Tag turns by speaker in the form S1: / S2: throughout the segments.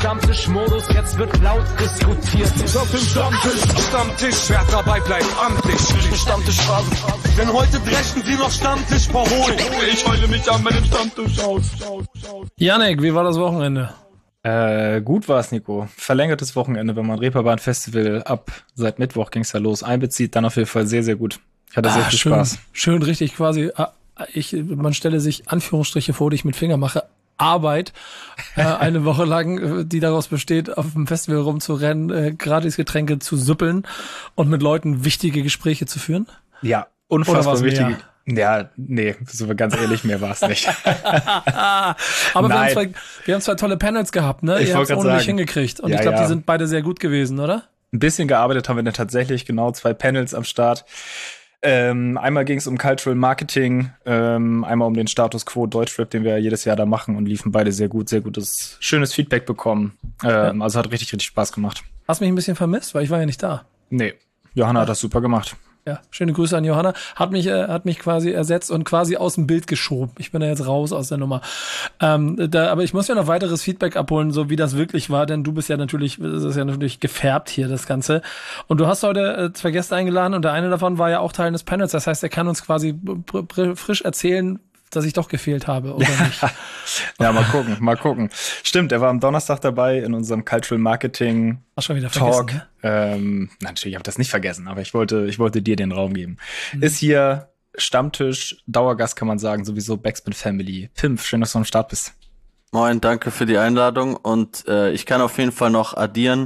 S1: Stammtischmodus, jetzt wird laut diskutiert.
S2: Auf dem Stammtisch, wer dabei bleibt, amtlich. Stammtischphase, denn heute brechen sie noch Stammtisch verholen. Ich heule mich an meinem Stammtisch aus.
S3: Yannick, wie war das Wochenende?
S4: Gut war's, Nico. Verlängertes Wochenende, wenn man Reeperbahn-Festival seit Mittwoch ging's ja los, einbezieht, dann auf jeden Fall sehr, sehr gut. Ich hatte sehr viel Spaß.
S3: Schön, richtig quasi, man stelle sich Anführungsstriche vor, die ich mit Finger mache, Arbeit, eine Woche lang, die daraus besteht, auf dem Festival rumzurennen, gratis Getränke zu süppeln und mit Leuten wichtige Gespräche zu führen?
S4: Ja, unfassbar wichtige. Ja, nee, so ganz ehrlich, mehr war es nicht.
S3: Aber wir haben zwei tolle Panels gehabt, ne? Ihr habt es ohne mich hingekriegt. Und ich glaube, die sind beide sehr gut gewesen, oder?
S4: Ein bisschen gearbeitet haben wir dann tatsächlich, genau, 2 Panels am Start. Einmal ging es um Cultural Marketing, einmal um den Status Quo Deutschrap, den wir jedes Jahr da machen, und liefen beide sehr gutes, schönes Feedback bekommen. Also hat richtig Spaß gemacht.
S3: Hast mich ein bisschen vermisst, weil ich war ja nicht da.
S4: Nee, Johanna hat das super gemacht.
S3: Ja, schöne Grüße an Johanna. Hat mich quasi ersetzt und quasi aus dem Bild geschoben. Ich bin da jetzt raus aus der Nummer. Aber ich muss ja noch weiteres Feedback abholen, so wie das wirklich war, denn du bist ja natürlich, das ist ja natürlich gefärbt hier, das Ganze. Und du hast heute 2 Gäste eingeladen und der eine davon war ja auch Teil des Panels. Das heißt, er kann uns quasi frisch erzählen, dass ich doch gefehlt habe, oder nicht?
S4: Ja, mal gucken. Stimmt, er war am Donnerstag dabei in unserem Cultural Marketing
S3: schon wieder
S4: Talk.
S3: Ne?
S4: Natürlich habe ich das nicht vergessen, aber ich wollte dir den Raum geben. Ist hier Stammtisch, Dauergast kann man sagen, sowieso Backspin Family. Pimpf, schön, dass du am Start bist.
S5: Moin, danke für die Einladung, und ich kann auf jeden Fall noch addieren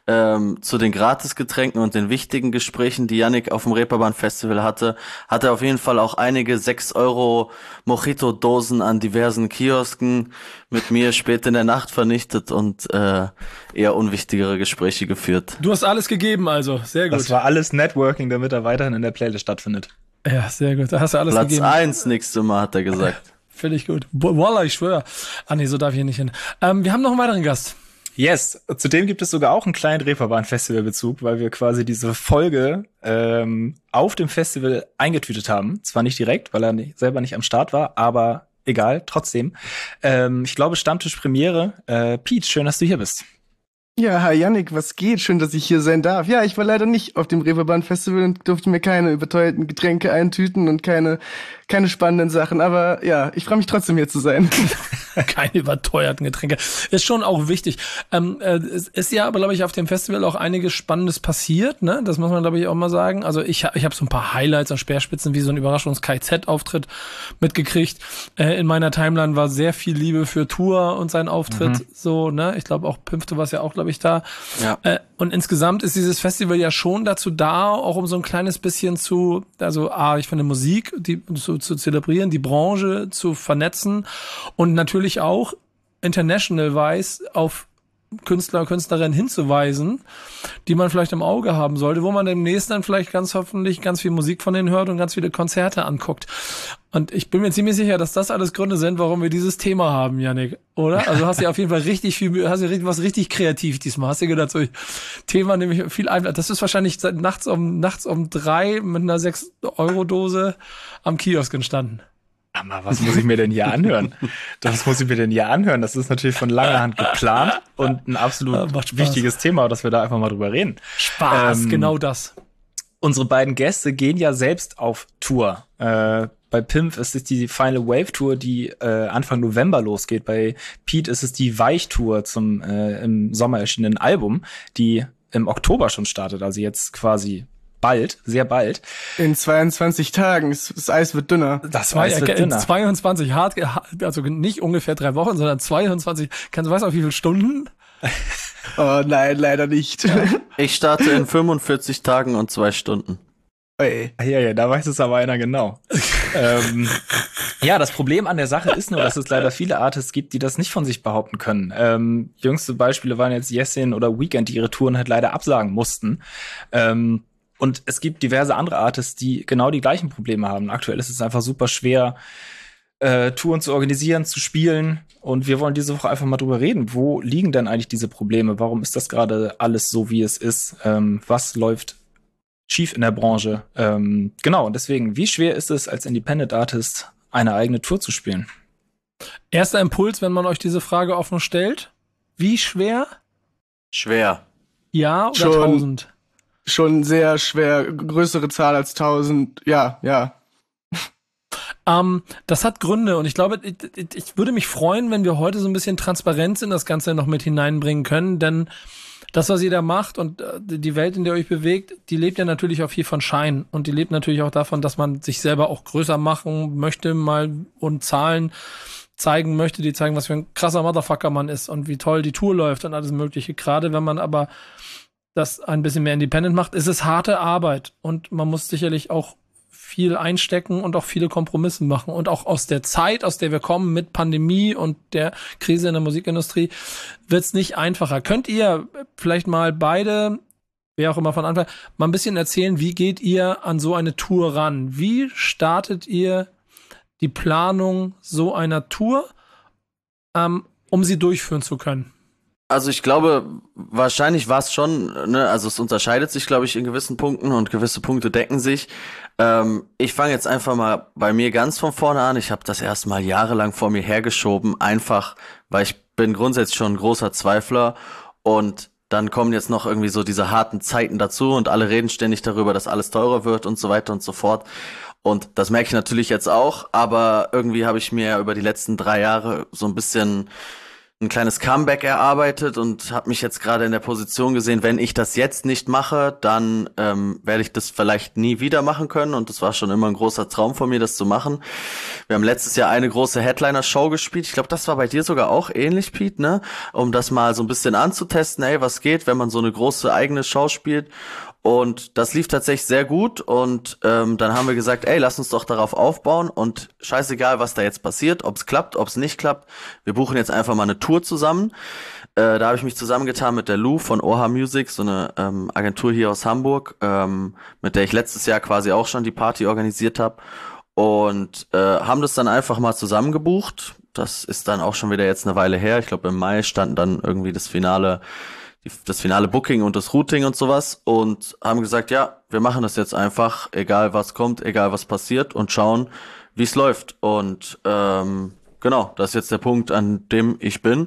S5: zu den Gratisgetränken und den wichtigen Gesprächen, die Yannick auf dem Reeperbahn-Festival hatte, hat er auf jeden Fall auch einige 6 € Mojito-Dosen an diversen Kiosken mit mir spät in der Nacht vernichtet und eher unwichtigere Gespräche geführt.
S3: Du hast alles gegeben, also, sehr gut.
S4: Das war alles Networking, damit er weiterhin in der Playlist stattfindet.
S3: Ja, sehr gut, da hast du alles
S5: Platz
S3: gegeben.
S5: Platz 1 nächste Mal, hat er gesagt.
S3: Finde ich gut. Wallah, ich schwöre. Nee, so darf ich hier nicht hin. Wir haben noch einen weiteren Gast.
S4: Yes, zudem gibt es sogar auch einen kleinen Reeperbahn-Festival-Bezug, weil wir quasi diese Folge auf dem Festival eingetütet haben. Zwar nicht direkt, weil er selber nicht am Start war, aber egal, trotzdem. Ich glaube, Stammtisch-Premiere. Pete, schön, dass du hier bist.
S6: Ja, hi Yannick, was geht? Schön, dass ich hier sein darf. Ja, ich war leider nicht auf dem Reeperbahn-Festival und durfte mir keine überteuerten Getränke eintüten und keine spannenden Sachen. Aber ja, ich freue mich trotzdem, hier zu sein.
S3: Keine überteuerten Getränke. Ist schon auch wichtig. Es ist ja aber, glaube ich, auf dem Festival auch einiges Spannendes passiert, ne? Das muss man, glaube ich, auch mal sagen. Also ich hab so ein paar Highlights und Speerspitzen, wie so ein Überraschungs-KZ-Auftritt mitgekriegt. In meiner Timeline war sehr viel Liebe für Tour und sein Auftritt. So, ne? Ich glaube auch Pimpf, du warst ja auch, glaube ich, da. Ja. Und insgesamt ist dieses Festival ja schon dazu da, auch um so ein kleines bisschen ich finde Musik, zu zelebrieren, die Branche zu vernetzen und natürlich auch international-wise auf Künstler, Künstlerinnen hinzuweisen, die man vielleicht im Auge haben sollte, wo man demnächst dann vielleicht hoffentlich ganz viel Musik von denen hört und ganz viele Konzerte anguckt. Und ich bin mir ziemlich sicher, dass das alles Gründe sind, warum wir dieses Thema haben, Yannick, oder? Also hast du ja auf jeden Fall was richtig kreativ diesmal. Hast du gedacht, so Thema nämlich viel einfach. Das ist wahrscheinlich nachts um 3 mit einer 6-Euro-Dose am Kiosk entstanden.
S4: Aber was muss ich mir denn hier anhören? Das ist natürlich von langer Hand geplant und ein absolut wichtiges Thema, dass wir da einfach mal drüber reden.
S3: Spaß, genau das.
S4: Unsere beiden Gäste gehen ja selbst auf Tour. Bei Pimpf ist es die Final Wave Tour, die Anfang November losgeht. Bei Pete ist es die Weich-Tour zum im Sommer erschienenen Album, die im Oktober schon startet, also jetzt quasi bald, sehr bald.
S6: In 22 Tagen. Das Eis wird dünner.
S3: Das Eis wird dünner. 22 also nicht ungefähr 3 Wochen, sondern 22. Weißt du auch wie viele Stunden?
S6: Oh nein, leider nicht.
S5: Ja. Ich starte in 45 Tagen und 2 Stunden.
S4: Hey. Ja, da weiß es aber einer genau. Ja, das Problem an der Sache ist nur, dass es leider viele Artists gibt, die das nicht von sich behaupten können. Jüngste Beispiele waren jetzt Yesin oder Weekend, die ihre Touren halt leider absagen mussten. Und es gibt diverse andere Artists, die genau die gleichen Probleme haben. Aktuell ist es einfach super schwer, Touren zu organisieren, zu spielen. Und wir wollen diese Woche einfach mal drüber reden. Wo liegen denn eigentlich diese Probleme? Warum ist das gerade alles so, wie es ist? Was läuft schief in der Branche? Genau, und deswegen, wie schwer ist es, als Independent Artist eine eigene Tour zu spielen?
S3: Erster Impuls, wenn man euch diese Frage offen stellt: wie schwer?
S5: Schwer.
S3: Ja oder
S6: Schon.
S3: 1000?
S6: Schon sehr schwer, größere Zahl als 1000, ja.
S3: Das hat Gründe und ich glaube, ich würde mich freuen, wenn wir heute so ein bisschen Transparenz in das Ganze noch mit hineinbringen können, denn das, was ihr da macht und die Welt, in der ihr euch bewegt, die lebt ja natürlich auch viel von Schein und die lebt natürlich auch davon, dass man sich selber auch größer machen möchte mal und Zahlen zeigen möchte, die zeigen, was für ein krasser Motherfucker man ist und wie toll die Tour läuft und alles Mögliche. Gerade wenn man aber das ein bisschen mehr independent macht, ist es harte Arbeit und man muss sicherlich auch viel einstecken und auch viele Kompromisse machen. Und auch aus der Zeit, aus der wir kommen mit Pandemie und der Krise in der Musikindustrie, wird's nicht einfacher. Könnt ihr vielleicht mal beide, wer auch immer von Anfang, mal ein bisschen erzählen, wie geht ihr an so eine Tour ran? Wie startet ihr die Planung so einer Tour, um sie durchführen zu können?
S5: Also ich glaube, wahrscheinlich war es schon, ne, also es unterscheidet sich, glaube ich, in gewissen Punkten und gewisse Punkte decken sich. Ich fange jetzt einfach mal bei mir ganz von vorne an. Ich habe das erstmal jahrelang vor mir hergeschoben, einfach, weil ich bin grundsätzlich schon ein großer Zweifler und dann kommen jetzt noch irgendwie so diese harten Zeiten dazu und alle reden ständig darüber, dass alles teurer wird und so weiter und so fort. Und das merke ich natürlich jetzt auch, aber irgendwie habe ich mir über die letzten 3 Jahre so ein bisschen ein kleines Comeback erarbeitet und habe mich jetzt gerade in der Position gesehen, wenn ich das jetzt nicht mache, dann werde ich das vielleicht nie wieder machen können und das war schon immer ein großer Traum von mir, das zu machen. Wir haben letztes Jahr eine große Headliner-Show gespielt, ich glaube, das war bei dir sogar auch ähnlich, Pete, ne? Um das mal so ein bisschen anzutesten, ey, was geht, wenn man so eine große eigene Show spielt. Und das lief tatsächlich sehr gut und dann haben wir gesagt, ey, lass uns doch darauf aufbauen und scheißegal, was da jetzt passiert, ob es klappt, ob es nicht klappt, wir buchen jetzt einfach mal eine Tour zusammen. Da habe ich mich zusammengetan mit der Lou von Oha Music, so eine Agentur hier aus Hamburg, mit der ich letztes Jahr quasi auch schon die Party organisiert habe und haben das dann einfach mal zusammen gebucht. Das ist dann auch schon wieder jetzt eine Weile her. Ich glaube, im Mai stand dann irgendwie das finale Booking und das Routing und sowas und haben gesagt, ja, wir machen das jetzt einfach, egal was kommt, egal was passiert und schauen, wie es läuft. Und genau, das ist jetzt der Punkt, an dem ich bin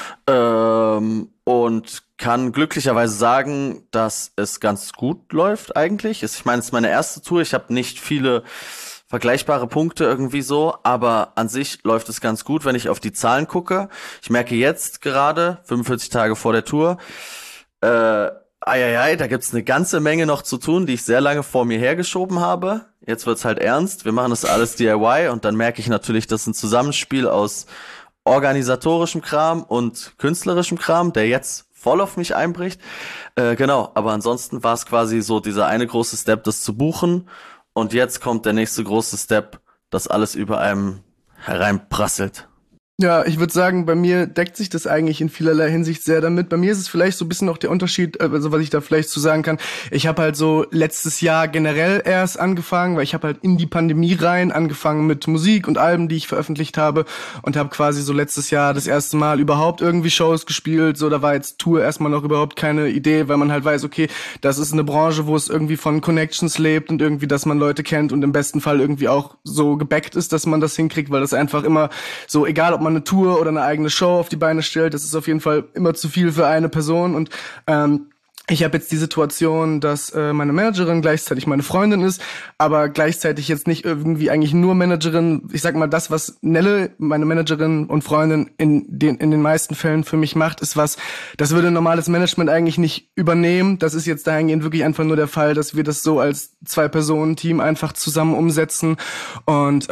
S5: und kann glücklicherweise sagen, dass es ganz gut läuft eigentlich. Ich meine, es ist meine erste Tour, ich habe nicht viele vergleichbare Punkte irgendwie so, aber an sich läuft es ganz gut, wenn ich auf die Zahlen gucke. Ich merke jetzt gerade, 45 Tage vor der Tour, da gibt's eine ganze Menge noch zu tun, die ich sehr lange vor mir hergeschoben habe. Jetzt wird's halt ernst, wir machen das alles DIY und dann merke ich natürlich, das ist ein Zusammenspiel aus organisatorischem Kram und künstlerischem Kram, der jetzt voll auf mich einbricht. Genau, aber ansonsten war es quasi so dieser eine große Step, das zu buchen. Und jetzt kommt der nächste große Step, dass alles über einem hereinprasselt.
S6: Ja, ich würde sagen, bei mir deckt sich das eigentlich in vielerlei Hinsicht sehr damit. Bei mir ist es vielleicht so ein bisschen auch der Unterschied, also was ich da vielleicht zu sagen kann. Ich habe halt so letztes Jahr generell erst angefangen, weil ich habe halt in die Pandemie rein angefangen mit Musik und Alben, die ich veröffentlicht habe und habe quasi so letztes Jahr das erste Mal überhaupt irgendwie Shows gespielt. So, da war jetzt Tour erstmal noch überhaupt keine Idee, weil man halt weiß, okay, das ist eine Branche, wo es irgendwie von Connections lebt und irgendwie, dass man Leute kennt und im besten Fall irgendwie auch so gebackt ist, dass man das hinkriegt, weil das einfach immer so, egal ob man eine Tour oder eine eigene Show auf die Beine stellt, das ist auf jeden Fall immer zu viel für eine Person und ich habe jetzt die Situation, dass meine Managerin gleichzeitig meine Freundin ist, aber gleichzeitig jetzt nicht irgendwie eigentlich nur Managerin. Ich sag mal, das, was Nelle, meine Managerin und Freundin in den meisten Fällen für mich macht, ist was, das würde ein normales Management eigentlich nicht übernehmen. Das ist jetzt dahingehend wirklich einfach nur der Fall, dass wir das so als 2-Personen-Team einfach zusammen umsetzen und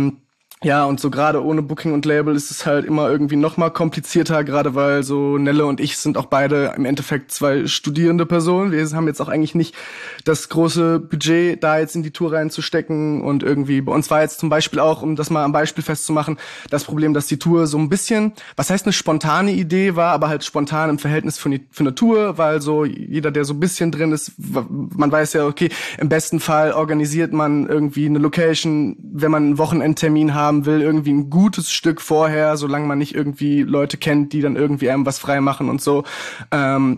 S6: ja, und so gerade ohne Booking und Label ist es halt immer irgendwie noch mal komplizierter, gerade weil so Nelle und ich sind auch beide im Endeffekt 2 studierende Personen. Wir haben jetzt auch eigentlich nicht das große Budget, da jetzt in die Tour reinzustecken und irgendwie, bei uns war jetzt zum Beispiel auch, um das mal am Beispiel festzumachen, das Problem, dass die Tour so ein bisschen, was heißt eine spontane Idee war, aber halt spontan im Verhältnis für eine Tour, weil so jeder, der so ein bisschen drin ist, man weiß ja, okay, im besten Fall organisiert man irgendwie eine Location, wenn man einen Wochenendtermin haben will, irgendwie ein gutes Stück vorher, solange man nicht irgendwie Leute kennt, die dann irgendwie einem was frei machen und so.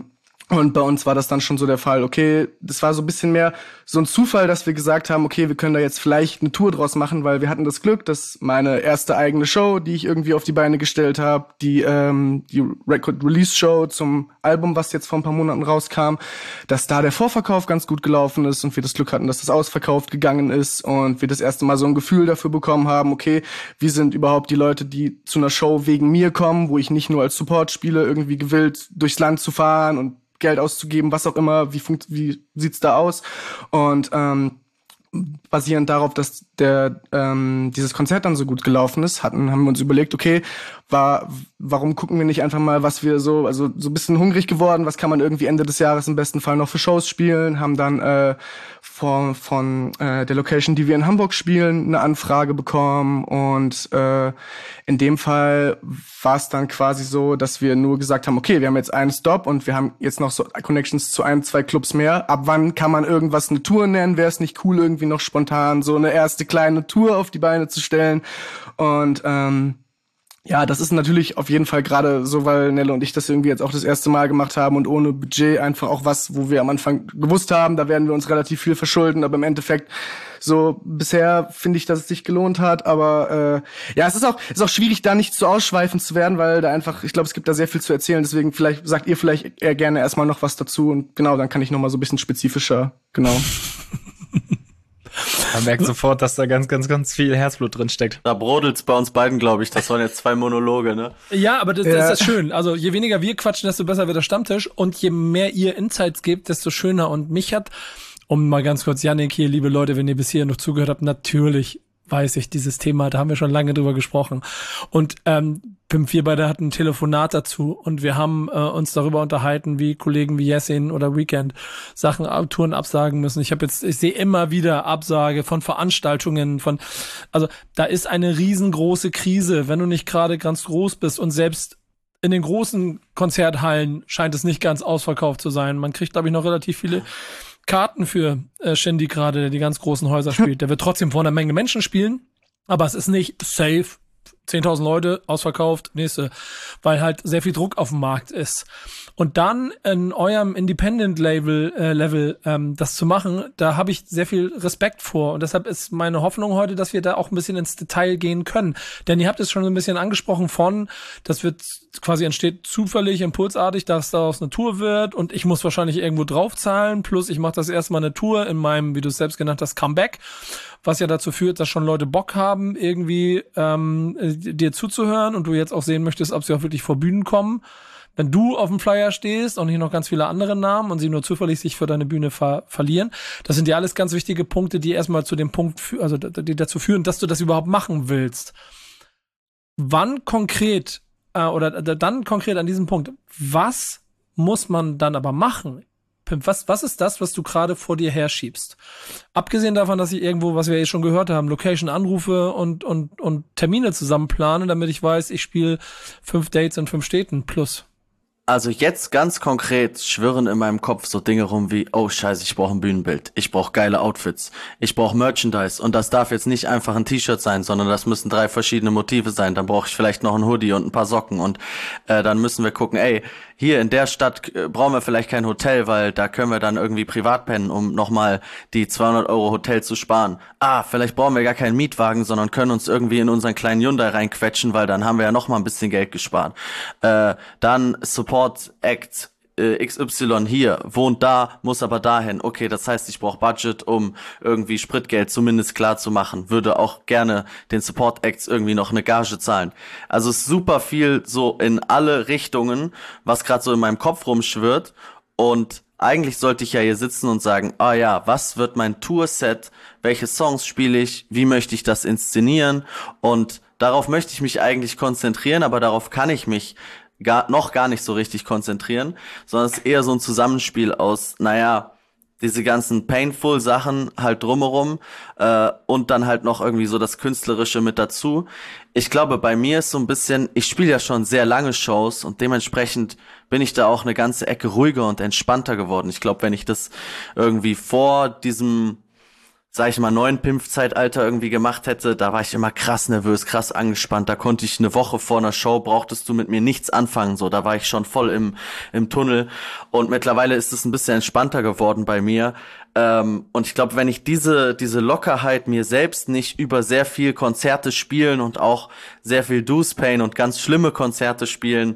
S6: Und bei uns war das dann schon so der Fall, okay, das war so ein bisschen mehr so ein Zufall, dass wir gesagt haben, okay, wir können da jetzt vielleicht eine Tour draus machen, weil wir hatten das Glück, dass meine erste eigene Show, die ich irgendwie auf die Beine gestellt habe, die Record-Release-Show zum Album, was jetzt vor ein paar Monaten rauskam, dass da der Vorverkauf ganz gut gelaufen ist und wir das Glück hatten, dass das ausverkauft gegangen ist und wir das erste Mal so ein Gefühl dafür bekommen haben, okay, wie sind überhaupt die Leute, die zu einer Show wegen mir kommen, wo ich nicht nur als Support spiele, irgendwie gewillt, durchs Land zu fahren und Geld auszugeben, was auch immer, wie sieht's da aus? Und basierend darauf, dass dieses Konzert dann so gut gelaufen ist, haben wir uns überlegt, okay, warum gucken wir nicht einfach mal, was wir so ein bisschen hungrig geworden, was kann man irgendwie Ende des Jahres im besten Fall noch für Shows spielen, haben dann von der Location, die wir in Hamburg spielen, eine Anfrage bekommen und in dem Fall war es dann quasi so, dass wir nur gesagt haben, okay, wir haben jetzt einen Stop und wir haben jetzt noch so Connections zu 1-2 Clubs mehr. Ab wann kann man irgendwas eine Tour nennen? Wäre es nicht cool, irgendwie noch spontan so eine erste kleine Tour auf die Beine zu stellen? Und ja, das ist natürlich auf jeden Fall gerade so, weil Nelle und ich das irgendwie jetzt auch das erste Mal gemacht haben und ohne Budget einfach auch was, wo wir am Anfang gewusst haben, da werden wir uns relativ viel verschulden, aber im Endeffekt so bisher finde ich, dass es sich gelohnt hat, aber ja, es ist auch schwierig, da nicht zu ausschweifend zu werden, weil da einfach, ich glaube, es gibt da sehr viel zu erzählen, deswegen sagt ihr vielleicht eher gerne erstmal noch was dazu und genau, dann kann ich noch mal so ein bisschen spezifischer, genau.
S4: Man merkt sofort, dass da ganz, ganz, ganz viel Herzblut drin steckt.
S5: Da brodelt's bei uns beiden, glaube ich. Das waren jetzt 2 Monologe, ne?
S3: Ja, aber das ist schön. Also je weniger wir quatschen, desto besser wird der Stammtisch. Und je mehr ihr Insights gebt, desto schöner. Und mich hat, um mal ganz kurz, Yannick hier, liebe Leute, wenn ihr bis hier noch zugehört habt, natürlich weiß ich dieses Thema, da haben wir schon lange drüber gesprochen. Und wir beide hatten ein Telefonat dazu und wir haben uns darüber unterhalten, wie Kollegen wie Yassin oder Weekend Touren absagen müssen. Ich sehe immer wieder Absage von Veranstaltungen, also da ist eine riesengroße Krise, wenn du nicht gerade ganz groß bist und selbst in den großen Konzerthallen scheint es nicht ganz ausverkauft zu sein. Man kriegt, glaube ich, noch relativ viele Karten für Shindy gerade, der die ganz großen Häuser spielt. Der wird trotzdem vor einer Menge Menschen spielen, aber es ist nicht safe. 10.000 Leute, ausverkauft, nächste, weil halt sehr viel Druck auf dem Markt ist. Und dann in eurem Independent-Level das zu machen, da habe ich sehr viel Respekt vor. Und deshalb ist meine Hoffnung heute, dass wir da auch ein bisschen ins Detail gehen können. Denn ihr habt es schon so ein bisschen angesprochen das wird quasi entsteht zufällig, impulsartig, dass daraus eine Tour wird und ich muss wahrscheinlich irgendwo draufzahlen. Plus ich mache das erstmal eine Tour in meinem, wie du es selbst genannt hast, Comeback. Was ja dazu führt, dass schon Leute Bock haben, irgendwie dir zuzuhören und du jetzt auch sehen möchtest, ob sie auch wirklich vor Bühnen kommen. Wenn du auf dem Flyer stehst und hier noch ganz viele andere Namen und sie nur zufällig sich für deine Bühne verlieren, das sind ja alles ganz wichtige Punkte, die erstmal zu dem Punkt, die dazu führen, dass du das überhaupt machen willst. Wann konkret dann konkret an diesem Punkt, was muss man dann aber machen? Pimp, was ist das, was du gerade vor dir herschiebst? Abgesehen davon, dass ich irgendwo, was wir eh schon gehört haben, Location anrufe und Termine zusammenplane, damit ich weiß, ich spiele 5 Dates in 5 Städten plus.
S5: Also jetzt ganz konkret schwirren in meinem Kopf so Dinge rum wie, oh scheiße, ich brauche ein Bühnenbild, ich brauche geile Outfits, ich brauche Merchandise und das darf jetzt nicht einfach ein T-Shirt sein, sondern das müssen 3 verschiedene Motive sein, dann brauche ich vielleicht noch ein Hoodie und ein paar Socken und dann müssen wir gucken, hier in der Stadt brauchen wir vielleicht kein Hotel, weil da können wir dann irgendwie privat pennen, um nochmal die 200 € Hotel zu sparen. Vielleicht brauchen wir gar keinen Mietwagen, sondern können uns irgendwie in unseren kleinen Hyundai reinquetschen, weil dann haben wir ja nochmal ein bisschen Geld gespart. Dann Support Act XY hier, wohnt da, muss aber dahin. Okay, das heißt, ich brauche Budget, um irgendwie Spritgeld zumindest klar zu machen. Würde auch gerne den Support Acts irgendwie noch eine Gage zahlen. Also es ist super viel so in alle Richtungen, was gerade so in meinem Kopf rumschwirrt. Und eigentlich sollte ich ja hier sitzen und sagen, was wird mein Tourset? Welche Songs spiele ich? Wie möchte ich das inszenieren? Und darauf möchte ich mich eigentlich konzentrieren, aber darauf kann ich mich noch gar nicht so richtig konzentrieren, sondern es ist eher so ein Zusammenspiel aus, diese ganzen painful Sachen halt drumherum und dann halt noch irgendwie so das Künstlerische mit dazu. Ich glaube, bei mir ist so ein bisschen, ich spiele ja schon sehr lange Shows und dementsprechend bin ich da auch eine ganze Ecke ruhiger und entspannter geworden. Ich glaube, wenn ich das irgendwie vor diesem sag ich mal, neuen Pimpf-Zeitalter irgendwie gemacht hätte, da war ich immer krass nervös, krass angespannt. Da konnte ich eine Woche vor einer Show, brauchtest du mit mir nichts anfangen. So, da war ich schon voll im Tunnel. Und mittlerweile ist es ein bisschen entspannter geworden bei mir. Und ich glaube, wenn ich diese Lockerheit mir selbst nicht über sehr viel Konzerte spielen und auch sehr viel Deuce Pain und ganz schlimme Konzerte spielen,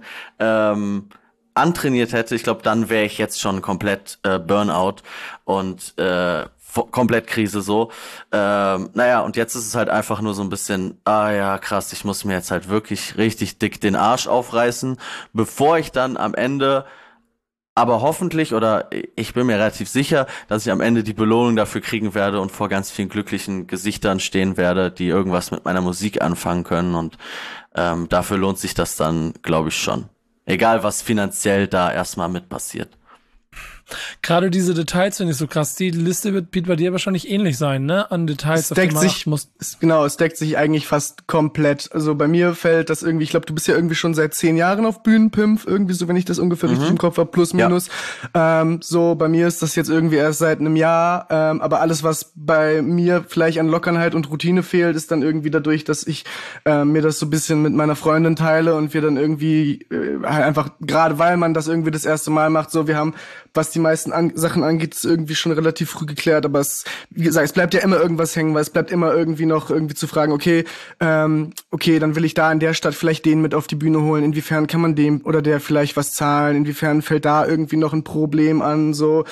S5: antrainiert hätte, ich glaube, dann wäre ich jetzt schon komplett Burnout und komplett Krise so. Naja, und jetzt ist es halt einfach nur so ein bisschen, ja, krass, ich muss mir jetzt halt wirklich richtig dick den Arsch aufreißen, bevor ich dann am Ende, aber hoffentlich, oder ich bin mir relativ sicher, dass ich am Ende die Belohnung dafür kriegen werde und vor ganz vielen glücklichen Gesichtern stehen werde, die irgendwas mit meiner Musik anfangen können, und dafür lohnt sich das dann, glaube ich, schon. Egal, was finanziell da erstmal mit passiert.
S3: Gerade diese Details finde ich so krass. Die Liste wird bei dir wahrscheinlich ähnlich sein, ne? An Details,
S6: es deckt sich, genau, es deckt sich eigentlich fast komplett. Also bei mir fällt das irgendwie, ich glaube, du bist ja irgendwie schon seit 10 Jahren auf Bühnenpimpf, irgendwie so, wenn ich das ungefähr richtig im Kopf habe, plus, minus. Ja. So, bei mir ist das jetzt irgendwie erst seit einem Jahr, aber alles, was bei mir vielleicht an Lockernheit und Routine fehlt, ist dann irgendwie dadurch, dass ich mir das so ein bisschen mit meiner Freundin teile und wir dann irgendwie halt einfach, gerade weil man das irgendwie das erste Mal macht, so, wir haben, was die meisten Sachen angeht, ist irgendwie schon relativ früh geklärt, aber es, wie gesagt, es bleibt ja immer irgendwas hängen, weil es bleibt immer irgendwie noch irgendwie zu fragen, okay, dann will ich da in der Stadt vielleicht den mit auf die Bühne holen, inwiefern kann man dem oder der vielleicht was zahlen, inwiefern fällt da irgendwie noch ein Problem an, so,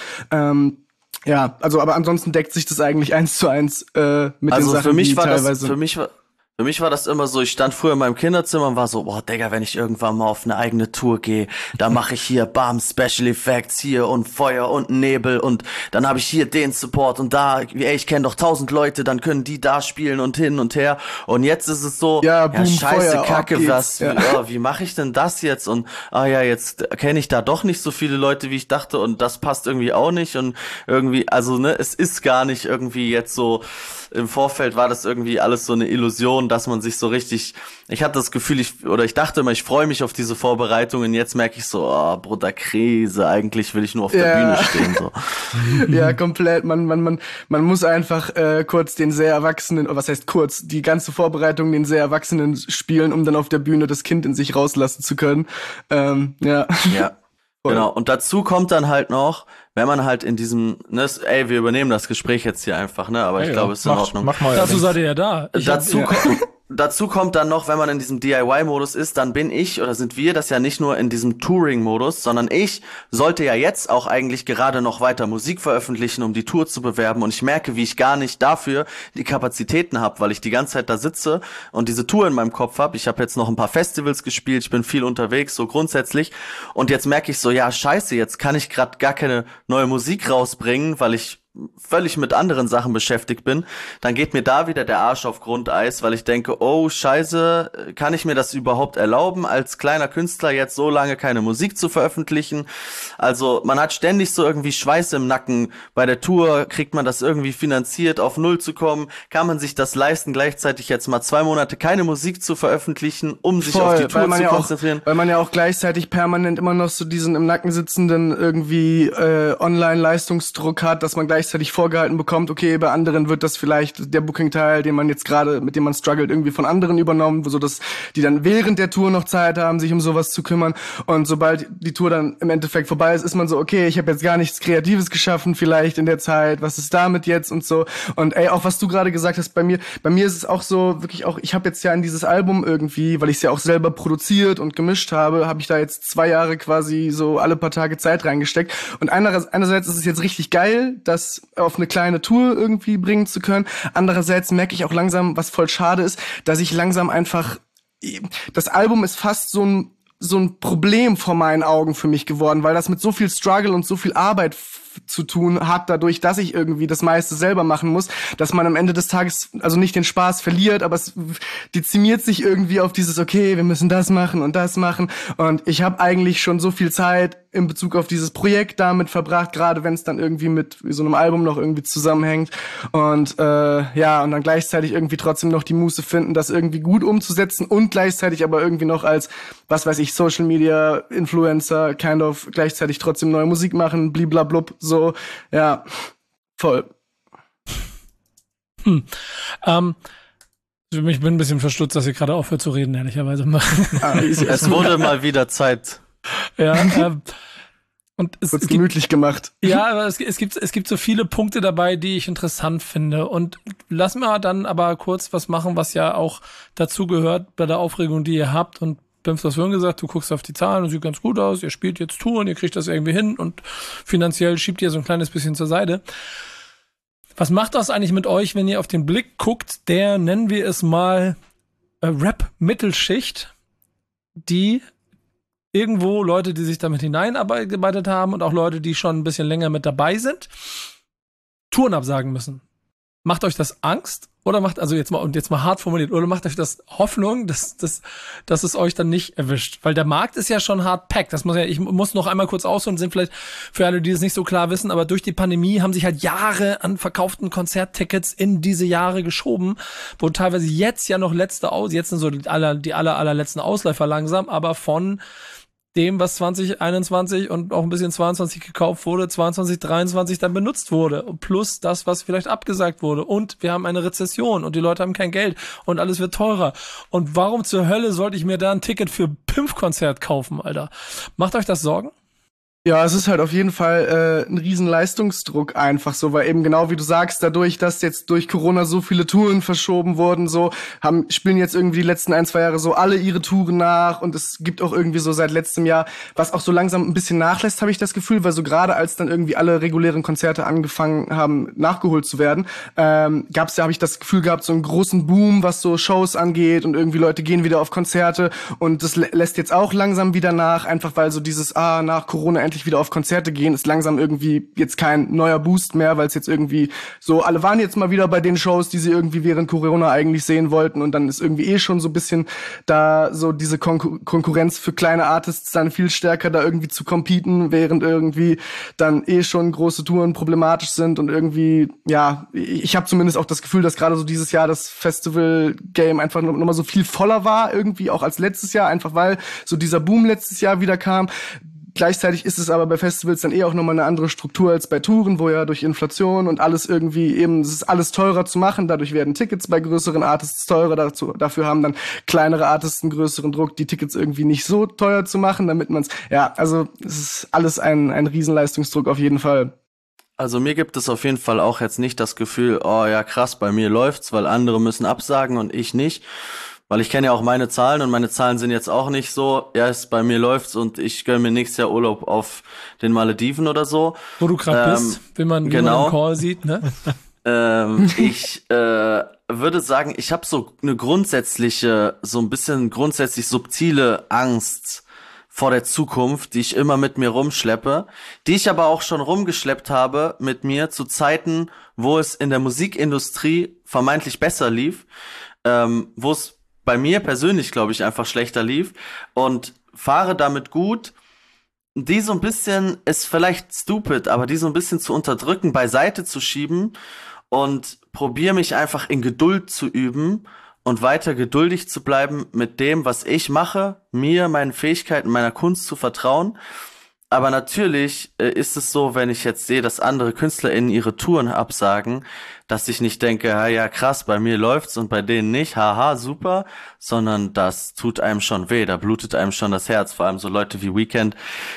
S6: ja, also, aber ansonsten deckt sich das eigentlich 1:1 mit den Sachen,
S5: für mich
S6: die
S5: war
S6: teilweise...
S5: Für mich war das immer so, ich stand früher in meinem Kinderzimmer und war so, boah, Digga, wenn ich irgendwann mal auf eine eigene Tour gehe, da mache ich hier bam, Special Effects hier und Feuer und Nebel und dann habe ich hier den Support und da, ey, ich kenne doch 1000 Leute, dann können die da spielen und hin und her, und jetzt ist es so, ja boom, scheiße, Feuer, Kacke, was, ja. Wie mache ich denn das jetzt, und jetzt kenne ich da doch nicht so viele Leute, wie ich dachte, und das passt irgendwie auch nicht, und irgendwie, also ne, es ist gar nicht irgendwie jetzt so, im Vorfeld war das irgendwie alles so eine Illusion, dass man sich so richtig, ich hatte das Gefühl, ich dachte immer, ich freue mich auf diese Vorbereitungen, jetzt merke ich so, Bruder, Krise, eigentlich will ich nur auf der Bühne stehen, so.
S6: Ja, komplett, man muss einfach kurz den sehr Erwachsenen, oder was heißt kurz, die ganze Vorbereitung den sehr Erwachsenen spielen, um dann auf der Bühne das Kind in sich rauslassen zu können, ja.
S5: Ja. Genau, und dazu kommt dann halt noch, wenn man halt in diesem, ne, wir übernehmen das Gespräch jetzt hier einfach, ne, aber ich glaube, es ist in Ordnung.
S3: Mach mal. Dazu seid ihr ja da.
S5: Dazu kommt dann noch, wenn man in diesem DIY-Modus ist, dann sind wir das ja nicht nur in diesem Touring-Modus, sondern ich sollte ja jetzt auch eigentlich gerade noch weiter Musik veröffentlichen, um die Tour zu bewerben, und ich merke, wie ich gar nicht dafür die Kapazitäten habe, weil ich die ganze Zeit da sitze und diese Tour in meinem Kopf habe. Ich habe jetzt noch ein paar Festivals gespielt, ich bin viel unterwegs, so grundsätzlich, und jetzt merke ich so, ja scheiße, jetzt kann ich gerade gar keine neue Musik rausbringen, weil ich völlig mit anderen Sachen beschäftigt bin. Dann geht mir da wieder der Arsch auf Grundeis, weil ich denke, oh scheiße, kann ich mir das überhaupt erlauben, als kleiner Künstler jetzt so lange keine Musik zu veröffentlichen? Also man hat ständig so irgendwie Schweiß im Nacken. Bei der Tour kriegt man das irgendwie finanziert, auf Null zu kommen. Kann man sich das leisten, gleichzeitig jetzt mal 2 Monate keine Musik zu veröffentlichen, um sich auf die Tour zu konzentrieren?
S6: Weil man ja auch gleichzeitig permanent immer noch so diesen im Nacken sitzenden irgendwie Online-Leistungsdruck hat, dass man gleichzeitig vorgehalten bekommt, okay, bei anderen wird das vielleicht der Booking-Teil, den man jetzt gerade, mit dem man struggelt, irgendwie von anderen übernommen, so dass die dann während der Tour noch Zeit haben, sich um sowas zu kümmern, und sobald die Tour dann im Endeffekt vorbei ist, ist man so, okay, ich habe jetzt gar nichts Kreatives geschaffen vielleicht in der Zeit, was ist damit jetzt und so, und auch was du gerade gesagt hast, bei mir ist es auch so, wirklich auch, ich habe jetzt ja in dieses Album irgendwie, weil ich es ja auch selber produziert und gemischt habe ich da jetzt 2 Jahre quasi so alle paar Tage Zeit reingesteckt, und einerseits ist es jetzt richtig geil, dass auf eine kleine Tour irgendwie bringen zu können. Andererseits merke ich auch langsam, was voll schade ist, dass ich langsam einfach, das Album ist fast so ein Problem vor meinen Augen für mich geworden, weil das mit so viel Struggle und so viel Arbeit zu tun hat, dadurch, dass ich irgendwie das meiste selber machen muss, dass man am Ende des Tages also nicht den Spaß verliert, aber es dezimiert sich irgendwie auf dieses, okay, wir müssen das machen, und ich habe eigentlich schon so viel Zeit in Bezug auf dieses Projekt damit verbracht, gerade wenn es dann irgendwie mit so einem Album noch irgendwie zusammenhängt, und und dann gleichzeitig irgendwie trotzdem noch die Muße finden, das irgendwie gut umzusetzen, und gleichzeitig aber irgendwie noch als, was weiß ich, Social Media Influencer gleichzeitig trotzdem neue Musik machen, bliblablub, so, ja, voll.
S3: Ich bin ein bisschen verstutzt, dass ihr gerade aufhört zu reden, ehrlicherweise.
S5: Es wurde mal wieder Zeit.
S3: Ja, und es
S6: Kurz gemütlich gemacht.
S3: Ja, aber es gibt so viele Punkte dabei, die ich interessant finde. Und lass mal dann aber kurz was machen, was ja auch dazu gehört bei der Aufregung, die ihr habt. Und Bimf, du hast vorhin gesagt, du guckst auf die Zahlen und sieht ganz gut aus. Ihr spielt jetzt Touren, ihr kriegt das irgendwie hin und finanziell schiebt ihr so ein kleines bisschen zur Seite. Was macht das eigentlich mit euch, wenn ihr auf den Blick guckt, der, nennen wir es mal, Rap-Mittelschicht, die irgendwo Leute, die sich damit hineingearbeitet haben und auch Leute, die schon ein bisschen länger mit dabei sind, Touren absagen müssen. Macht euch das Angst oder jetzt mal hart formuliert, oder macht euch das Hoffnung, dass es euch dann nicht erwischt? Weil der Markt ist ja schon hart packed. Ich muss noch einmal kurz ausholen, sind vielleicht für alle, die es nicht so klar wissen, aber durch die Pandemie haben sich halt Jahre an verkauften Konzerttickets in diese Jahre geschoben, wo teilweise jetzt ja noch jetzt sind so die allerletzten Ausläufer langsam, aber von dem, was 2021 und auch ein bisschen 22 gekauft wurde, 22, 23 dann benutzt wurde. Plus das, was vielleicht abgesagt wurde. Und wir haben eine Rezession und die Leute haben kein Geld und alles wird teurer. Und warum zur Hölle sollte ich mir da ein Ticket für Pimpf-Konzert kaufen, Alter? Macht euch das Sorgen?
S6: Ja, es ist halt auf jeden Fall ein riesen Leistungsdruck einfach so, weil eben genau wie du sagst, dadurch, dass jetzt durch Corona so viele Touren verschoben wurden, spielen jetzt irgendwie die letzten 1-2 Jahre so alle ihre Touren nach und es gibt auch irgendwie so seit letztem Jahr, was auch so langsam ein bisschen nachlässt, habe ich das Gefühl, weil so gerade als dann irgendwie alle regulären Konzerte angefangen haben, nachgeholt zu werden, habe ich das Gefühl gehabt, so einen großen Boom, was so Shows angeht und irgendwie Leute gehen wieder auf Konzerte und das lässt jetzt auch langsam wieder nach, einfach weil so dieses, nach Corona endlich wieder auf Konzerte gehen, ist langsam irgendwie jetzt kein neuer Boost mehr, weil es jetzt irgendwie so, alle waren jetzt mal wieder bei den Shows, die sie irgendwie während Corona eigentlich sehen wollten und dann ist irgendwie schon so ein bisschen da so diese Konkurrenz für kleine Artists dann viel stärker da irgendwie zu competen, während irgendwie dann schon große Touren problematisch sind und irgendwie, ja, ich habe zumindest auch das Gefühl, dass gerade so dieses Jahr das Festival-Game einfach nochmal so viel voller war irgendwie, auch als letztes Jahr, einfach weil so dieser Boom letztes Jahr wieder kam. Gleichzeitig ist es aber bei Festivals dann auch nochmal eine andere Struktur als bei Touren, wo ja durch Inflation und alles irgendwie eben, es ist alles teurer zu machen, dadurch werden Tickets bei größeren Artists teurer, dafür haben dann kleinere Artists einen größeren Druck, die Tickets irgendwie nicht so teuer zu machen, damit also es ist alles ein Riesenleistungsdruck auf jeden Fall.
S5: Also mir gibt es auf jeden Fall auch jetzt nicht das Gefühl, oh ja krass, bei mir läuft's, weil andere müssen absagen und ich nicht. Weil ich kenne ja auch meine Zahlen und meine Zahlen sind jetzt auch nicht so, bei mir läuft's und ich gönne mir nächstes Jahr Urlaub auf den Malediven oder so.
S3: Wo du gerade bist, wie man im Call sieht, ne?
S5: Ich würde sagen, ich habe so ein bisschen grundsätzlich subtile Angst vor der Zukunft, die ich immer mit mir rumschleppe, die ich aber auch schon rumgeschleppt habe mit mir zu Zeiten, wo es in der Musikindustrie vermeintlich besser lief, wo es bei mir persönlich, glaube ich, einfach schlechter lief und fahre damit gut, die so ein bisschen, ist vielleicht stupid, aber die so ein bisschen zu unterdrücken, beiseite zu schieben und probiere mich einfach in Geduld zu üben und weiter geduldig zu bleiben mit dem, was ich mache, mir, meinen Fähigkeiten, meiner Kunst zu vertrauen. Aber natürlich ist es so, wenn ich jetzt sehe, dass andere KünstlerInnen ihre Touren absagen, dass ich nicht denke, ja krass, bei mir läuft's und bei denen nicht, haha, super, sondern das tut einem schon weh, da blutet einem schon das Herz, vor allem so Leute wie Weekend,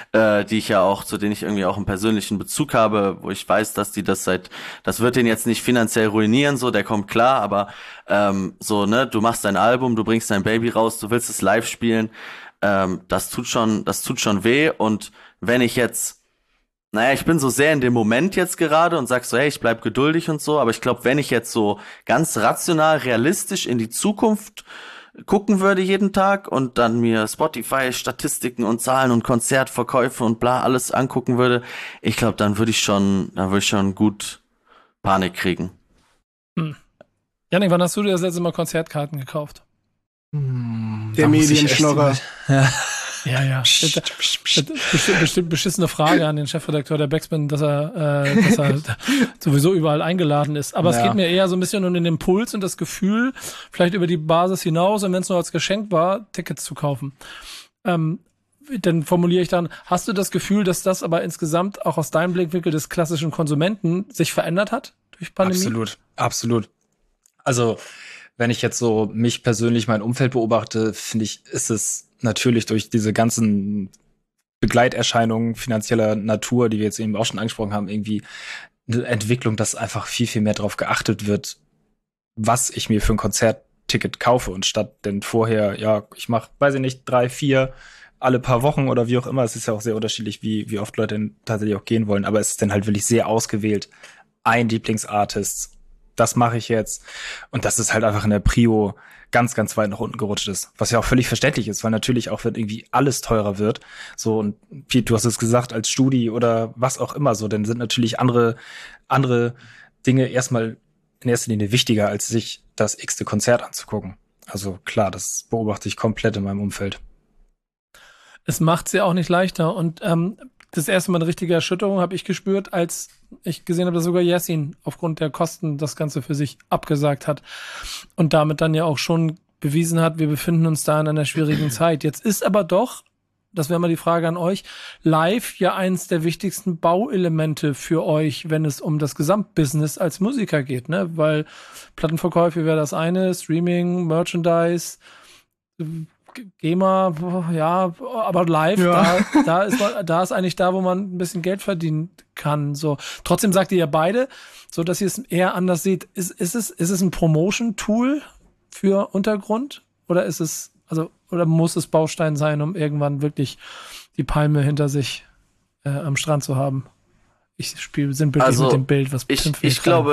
S5: zu denen ich irgendwie auch einen persönlichen Bezug habe, wo ich weiß, dass das wird den jetzt nicht finanziell ruinieren, so, der kommt klar, aber du machst dein Album, du bringst dein Baby raus, du willst es live spielen, das tut schon weh und wenn ich jetzt, ich bin so sehr in dem Moment jetzt gerade und sag so, hey, ich bleib geduldig und so, aber ich glaube, wenn ich jetzt so ganz rational, realistisch in die Zukunft gucken würde jeden Tag und dann mir Spotify-Statistiken und Zahlen und Konzertverkäufe und bla alles angucken würde, ich glaube, dann würde ich schon gut Panik kriegen.
S3: Janik, wann hast du dir das letzte Mal Konzertkarten gekauft?
S6: Der Medienschnorrer.
S3: Ja. Bestimmt beschissene Frage an den Chefredakteur der Backspin, dass er sowieso überall eingeladen ist. Aber es geht mir eher so ein bisschen um den Impuls und das Gefühl, vielleicht über die Basis hinaus und wenn es nur als Geschenk war, Tickets zu kaufen. Dann formuliere ich dann, hast du das Gefühl, dass das aber insgesamt auch aus deinem Blickwinkel des klassischen Konsumenten sich verändert hat durch Pandemie?
S4: Absolut. Also, wenn ich jetzt so mich persönlich, mein Umfeld beobachte, finde ich, ist es natürlich durch diese ganzen Begleiterscheinungen finanzieller Natur, die wir jetzt eben auch schon angesprochen haben, irgendwie eine Entwicklung, dass einfach viel, viel mehr darauf geachtet wird, was ich mir für ein Konzertticket kaufe. Und statt denn vorher, ja, ich mache, weiß ich nicht, 3, 4 alle paar Wochen oder wie auch immer. Es ist ja auch sehr unterschiedlich, wie oft Leute denn tatsächlich auch gehen wollen. Aber es ist dann halt wirklich sehr ausgewählt. Ein Lieblingsartist, das mache ich jetzt. Und das ist halt einfach in der Prio ganz, ganz weit nach unten gerutscht ist. Was ja auch völlig verständlich ist, weil natürlich auch, wenn irgendwie alles teurer wird, so, und Pete, du hast es gesagt, als Studi oder was auch immer so, dann sind natürlich andere Dinge erstmal in erster Linie wichtiger, als sich das x-te Konzert anzugucken. Also klar, das beobachte ich komplett in meinem Umfeld.
S3: Es macht es ja auch nicht leichter. Und das erste Mal eine richtige Erschütterung habe ich gespürt, als ich gesehen habe, dass sogar Yassin aufgrund der Kosten das Ganze für sich abgesagt hat und damit dann ja auch schon bewiesen hat, wir befinden uns da in einer schwierigen Zeit. Jetzt ist aber doch, das wäre mal die Frage an euch, live ja eins der wichtigsten Bauelemente für euch, wenn es um das Gesamtbusiness als Musiker geht, ne? Weil Plattenverkäufe wäre das eine, Streaming, Merchandise, GEMA, ja, aber live,
S6: ja.
S3: Da ist eigentlich da, wo man ein bisschen Geld verdienen kann. So. Trotzdem sagt ihr ja beide, so dass ihr es eher anders seht. Ist es ein Promotion-Tool für Untergrund? Oder ist es, oder muss es Baustein sein, um irgendwann wirklich die Palme hinter sich am Strand zu haben? Ich spiele sinnbildlich mit dem Bild, was
S5: ich glaube,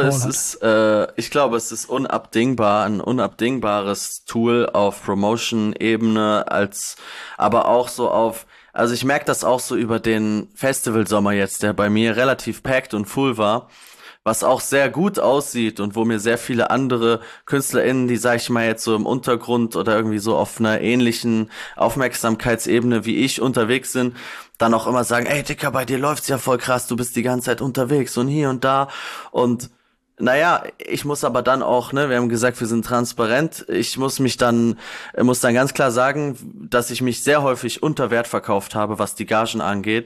S5: es ist unabdingbar, ein unabdingbares Tool auf Promotion-Ebene, aber auch so also ich merke das auch so über den Festivalsommer jetzt, der bei mir relativ packed und full war, was auch sehr gut aussieht und wo mir sehr viele andere KünstlerInnen, die, sag ich mal, jetzt so im Untergrund oder irgendwie so auf einer ähnlichen Aufmerksamkeitsebene wie ich unterwegs sind, dann auch immer sagen, ey Dicker, bei dir läuft's ja voll krass, du bist die ganze Zeit unterwegs und hier und da. Und naja, ich muss aber dann auch, ne, wir haben gesagt, wir sind transparent, ich muss dann ganz klar sagen, dass ich mich sehr häufig unter Wert verkauft habe, was die Gagen angeht.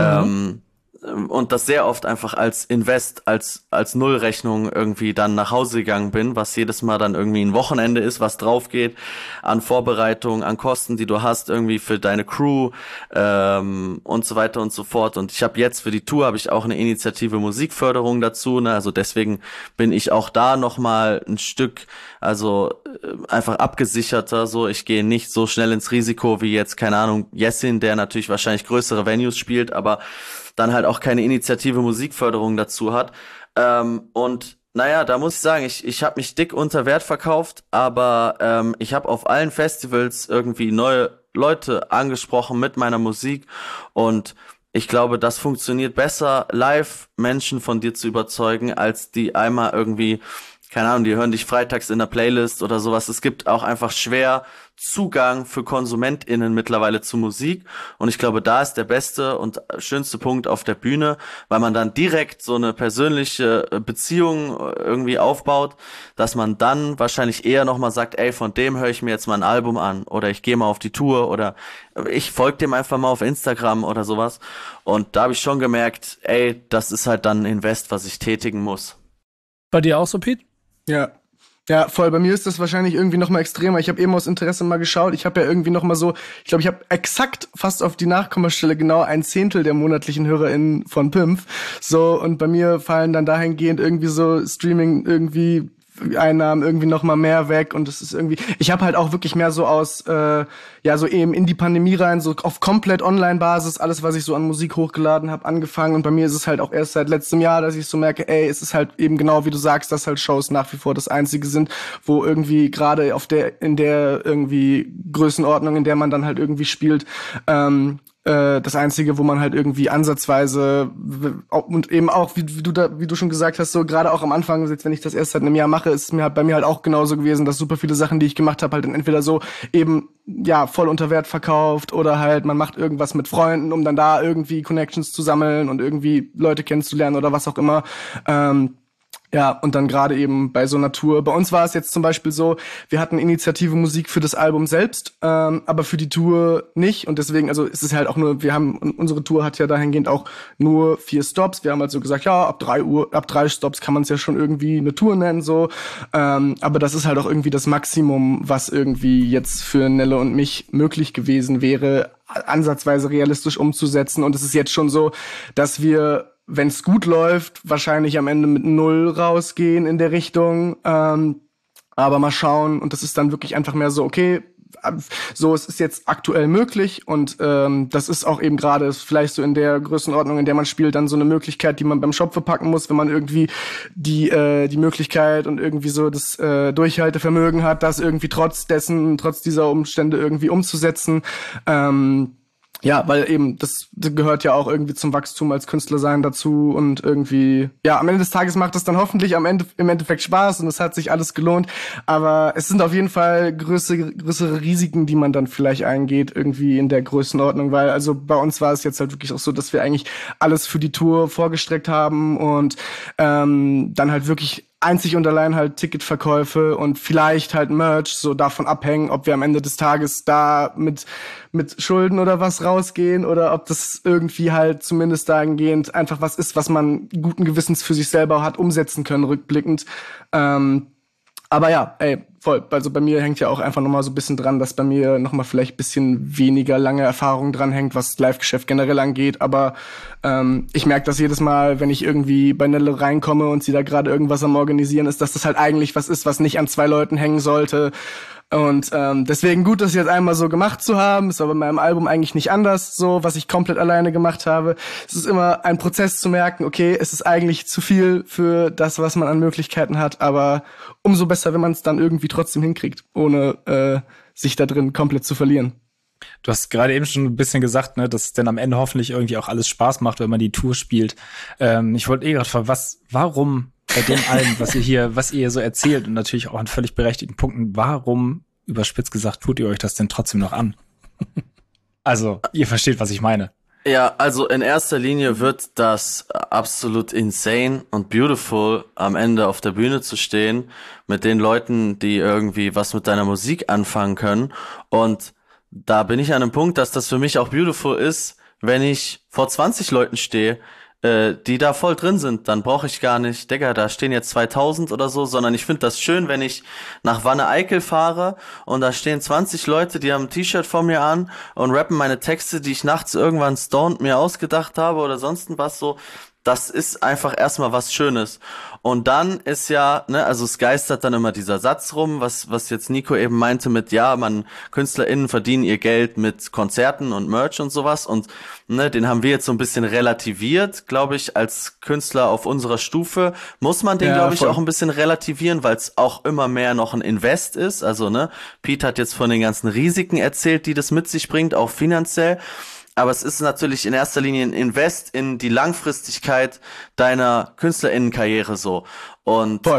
S5: Und das sehr oft einfach als Invest, als Nullrechnung irgendwie dann nach Hause gegangen bin, was jedes Mal dann irgendwie ein Wochenende ist, was drauf geht an Vorbereitung, an Kosten, die du hast irgendwie für deine Crew und so weiter und so fort. Und ich habe jetzt für die Tour habe ich auch eine Initiative Musikförderung dazu, ne? Also deswegen bin ich auch da nochmal ein Stück, also einfach abgesicherter. So, ich gehe nicht so schnell ins Risiko wie jetzt, keine Ahnung, Yassin, der natürlich wahrscheinlich größere Venues spielt, aber dann halt auch keine Initiative Musikförderung dazu hat. Und naja, da muss ich sagen, ich habe mich dick unter Wert verkauft, aber ich habe auf allen Festivals irgendwie neue Leute angesprochen mit meiner Musik und ich glaube, das funktioniert besser, live Menschen von dir zu überzeugen, als die einmal irgendwie, keine Ahnung, die hören dich freitags in der Playlist oder sowas. Es gibt auch einfach schwer Zugang für KonsumentInnen mittlerweile zu Musik und ich glaube, da ist der beste und schönste Punkt auf der Bühne, weil man dann direkt so eine persönliche Beziehung irgendwie aufbaut, dass man dann wahrscheinlich eher nochmal sagt, ey, von dem höre ich mir jetzt mal ein Album an oder ich gehe mal auf die Tour oder ich folge dem einfach mal auf Instagram oder sowas und da habe ich schon gemerkt, ey, das ist halt dann ein Invest, was ich tätigen muss.
S3: Bei dir auch so, Pete?
S6: Ja. Ja, voll. Bei mir ist das wahrscheinlich irgendwie noch mal extremer. Ich habe eben aus Interesse mal geschaut. Ich habe ja irgendwie noch mal so, ich glaube, ich habe exakt fast auf die Nachkommastelle genau 1/10 der monatlichen HörerInnen von Pimpf. So, und bei mir fallen dann dahingehend irgendwie so Streaming irgendwie Einnahmen irgendwie noch mal mehr weg und es ist irgendwie, ich habe halt auch wirklich mehr so aus so eben in die Pandemie rein, so auf komplett Online-Basis, alles, was ich so an Musik hochgeladen habe, angefangen und bei mir ist es halt auch erst seit letztem Jahr, dass ich so merke, ey, es ist halt eben genau wie du sagst, dass halt Shows nach wie vor das Einzige sind, wo irgendwie gerade in der irgendwie Größenordnung, in der man dann halt irgendwie spielt, das Einzige, wo man halt irgendwie ansatzweise und eben auch, wie du schon gesagt hast, so gerade auch am Anfang, jetzt wenn ich das erst seit einem Jahr mache, ist es mir halt bei mir halt auch genauso gewesen, dass super viele Sachen, die ich gemacht habe, halt dann entweder so eben ja voll unter Wert verkauft oder halt man macht irgendwas mit Freunden, um dann da irgendwie Connections zu sammeln und irgendwie Leute kennenzulernen oder was auch immer. Ja, und dann gerade eben bei so einer Tour. Bei uns war es jetzt zum Beispiel so, wir hatten Initiative Musik für das Album selbst, aber für die Tour nicht. Und deswegen, also ist es halt auch nur, unsere Tour hat ja dahingehend auch nur 4 Stops. Wir haben halt so gesagt, ja, ab 3 Stops kann man es ja schon irgendwie eine Tour nennen, so. Aber das ist halt auch irgendwie das Maximum, was irgendwie jetzt für Nelle und mich möglich gewesen wäre, ansatzweise realistisch umzusetzen. Und es ist jetzt schon so, dass wir, wenn es gut läuft, wahrscheinlich am Ende mit 0 rausgehen in der Richtung. Aber mal schauen. Und das ist dann wirklich einfach mehr so, okay, so, es ist jetzt aktuell möglich. Und das ist auch eben gerade vielleicht so in der Größenordnung, in der man spielt, dann so eine Möglichkeit, die man beim Shop verpacken muss, wenn man irgendwie die Möglichkeit und irgendwie so das Durchhaltevermögen hat, das irgendwie trotz dieser Umstände irgendwie umzusetzen. Ja, weil eben, das gehört ja auch irgendwie zum Wachstum als Künstler sein dazu und irgendwie, ja, am Ende des Tages macht es dann hoffentlich im Endeffekt Spaß und es hat sich alles gelohnt, aber es sind auf jeden Fall größere Risiken, die man dann vielleicht eingeht, irgendwie in der Größenordnung, weil also bei uns war es jetzt halt wirklich auch so, dass wir eigentlich alles für die Tour vorgestreckt haben und dann halt wirklich einzig und allein halt Ticketverkäufe und vielleicht halt Merch so davon abhängen, ob wir am Ende des Tages da mit Schulden oder was rausgehen oder ob das irgendwie halt zumindest dahingehend einfach was ist, was man guten Gewissens für sich selber hat umsetzen können, rückblickend. Aber ja, voll. Also bei mir hängt ja auch einfach nochmal so ein bisschen dran, dass bei mir nochmal vielleicht ein bisschen weniger lange Erfahrung dran hängt, was Live-Geschäft generell angeht. Aber ich merke das jedes Mal, wenn ich irgendwie bei Nelle reinkomme und sie da gerade irgendwas am Organisieren ist, dass das halt eigentlich was ist, was nicht an 2 Leuten hängen sollte. Und deswegen gut, das jetzt einmal so gemacht zu haben. Ist aber bei meinem Album eigentlich nicht anders, so was ich komplett alleine gemacht habe. Es ist immer ein Prozess zu merken, okay, es ist eigentlich zu viel für das, was man an Möglichkeiten hat, aber umso besser, wenn man es dann irgendwie trotzdem hinkriegt, ohne sich da drin komplett zu verlieren.
S4: Du hast gerade eben schon ein bisschen gesagt, ne, dass es dann am Ende hoffentlich irgendwie auch alles Spaß macht, wenn man die Tour spielt. Ich wollte gerade fragen, warum bei dem allem, was ihr hier so erzählt und natürlich auch an völlig berechtigten Punkten, warum, überspitzt gesagt, tut ihr euch das denn trotzdem noch an? Also, ihr versteht, was ich meine.
S5: Ja, also in erster Linie wird das absolut insane und beautiful, am Ende auf der Bühne zu stehen mit den Leuten, die irgendwie was mit deiner Musik anfangen können. Und da bin ich an einem Punkt, dass das für mich auch beautiful ist, wenn ich vor 20 Leuten stehe, die da voll drin sind, dann brauche ich gar nicht, Digga, da stehen jetzt 2000 oder so, sondern ich finde das schön, wenn ich nach Wanne-Eickel fahre und da stehen 20 Leute, die haben ein T-Shirt von mir an und rappen meine Texte, die ich nachts irgendwann stoned mir ausgedacht habe oder sonst was so. Das ist einfach erstmal was Schönes. Und dann ist ja, ne, also es geistert dann immer dieser Satz rum, was jetzt Nico eben meinte mit, ja, KünstlerInnen verdienen ihr Geld mit Konzerten und Merch und sowas und, ne, den haben wir jetzt so ein bisschen relativiert, glaube ich, als Künstler auf unserer Stufe muss man den, glaube ich, auch ein bisschen relativieren, weil es auch immer mehr noch ein Invest ist. Also, ne, Pete hat jetzt von den ganzen Risiken erzählt, die das mit sich bringt, auch finanziell. Aber es ist natürlich in erster Linie ein Invest in die Langfristigkeit deiner KünstlerInnenkarriere so. Und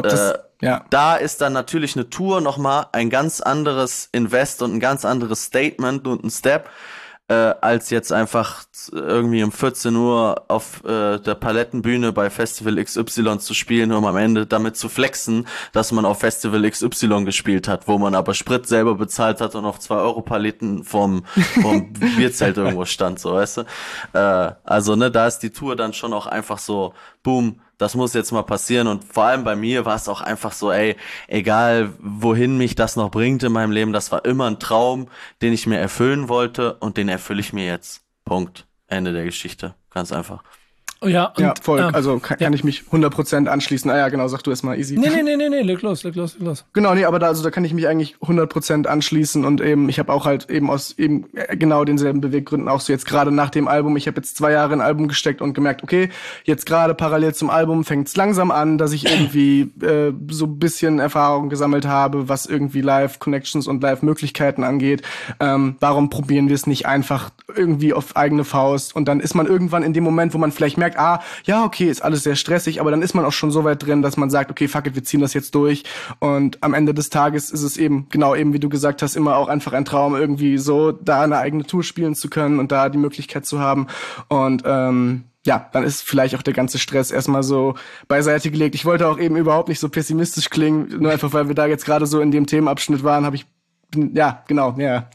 S5: da ist dann natürlich eine Tour nochmal ein ganz anderes Invest und ein ganz anderes Statement und ein Step, als jetzt einfach irgendwie um 14 Uhr auf der Palettenbühne bei Festival XY zu spielen, um am Ende damit zu flexen, dass man auf Festival XY gespielt hat, wo man aber Sprit selber bezahlt hat und auf 2 Euro Paletten vom Bierzelt irgendwo stand, so, weißt du. Also, ne, da ist die Tour dann schon auch einfach so, boom, das muss jetzt mal passieren und vor allem bei mir war es auch einfach so, egal wohin mich das noch bringt in meinem Leben, das war immer ein Traum, den ich mir erfüllen wollte und den erfülle ich mir jetzt. Punkt. Ende der Geschichte. Ganz einfach.
S3: Ja, und,
S6: ja, voll. Also kann ich mich 100% anschließen. Ja, genau, sag du erst mal, easy.
S3: Nee, leg los.
S6: Genau, aber da kann ich mich eigentlich 100% anschließen und eben, ich habe auch halt eben aus eben genau denselben Beweggründen auch so jetzt gerade nach dem Album, ich habe jetzt 2 Jahre in ein Album gesteckt und gemerkt, okay, jetzt gerade parallel zum Album fängt's langsam an, dass ich irgendwie so ein bisschen Erfahrung gesammelt habe, was irgendwie Live-Connections und Live-Möglichkeiten angeht. Warum probieren wir es nicht einfach irgendwie auf eigene Faust? Und dann ist man irgendwann in dem Moment, wo man vielleicht merkt, ja, okay, ist alles sehr stressig, aber dann ist man auch schon so weit drin, dass man sagt, okay, fuck it, wir ziehen das jetzt durch. Und am Ende des Tages ist es eben, genau eben wie du gesagt hast, immer auch einfach ein Traum, irgendwie so da eine eigene Tour spielen zu können und da die Möglichkeit zu haben. Und ja, dann ist vielleicht auch der ganze Stress erstmal so beiseite gelegt. Ich wollte auch eben überhaupt nicht so pessimistisch klingen, nur einfach, weil wir da jetzt gerade so in dem Themenabschnitt waren, ja, genau, ja.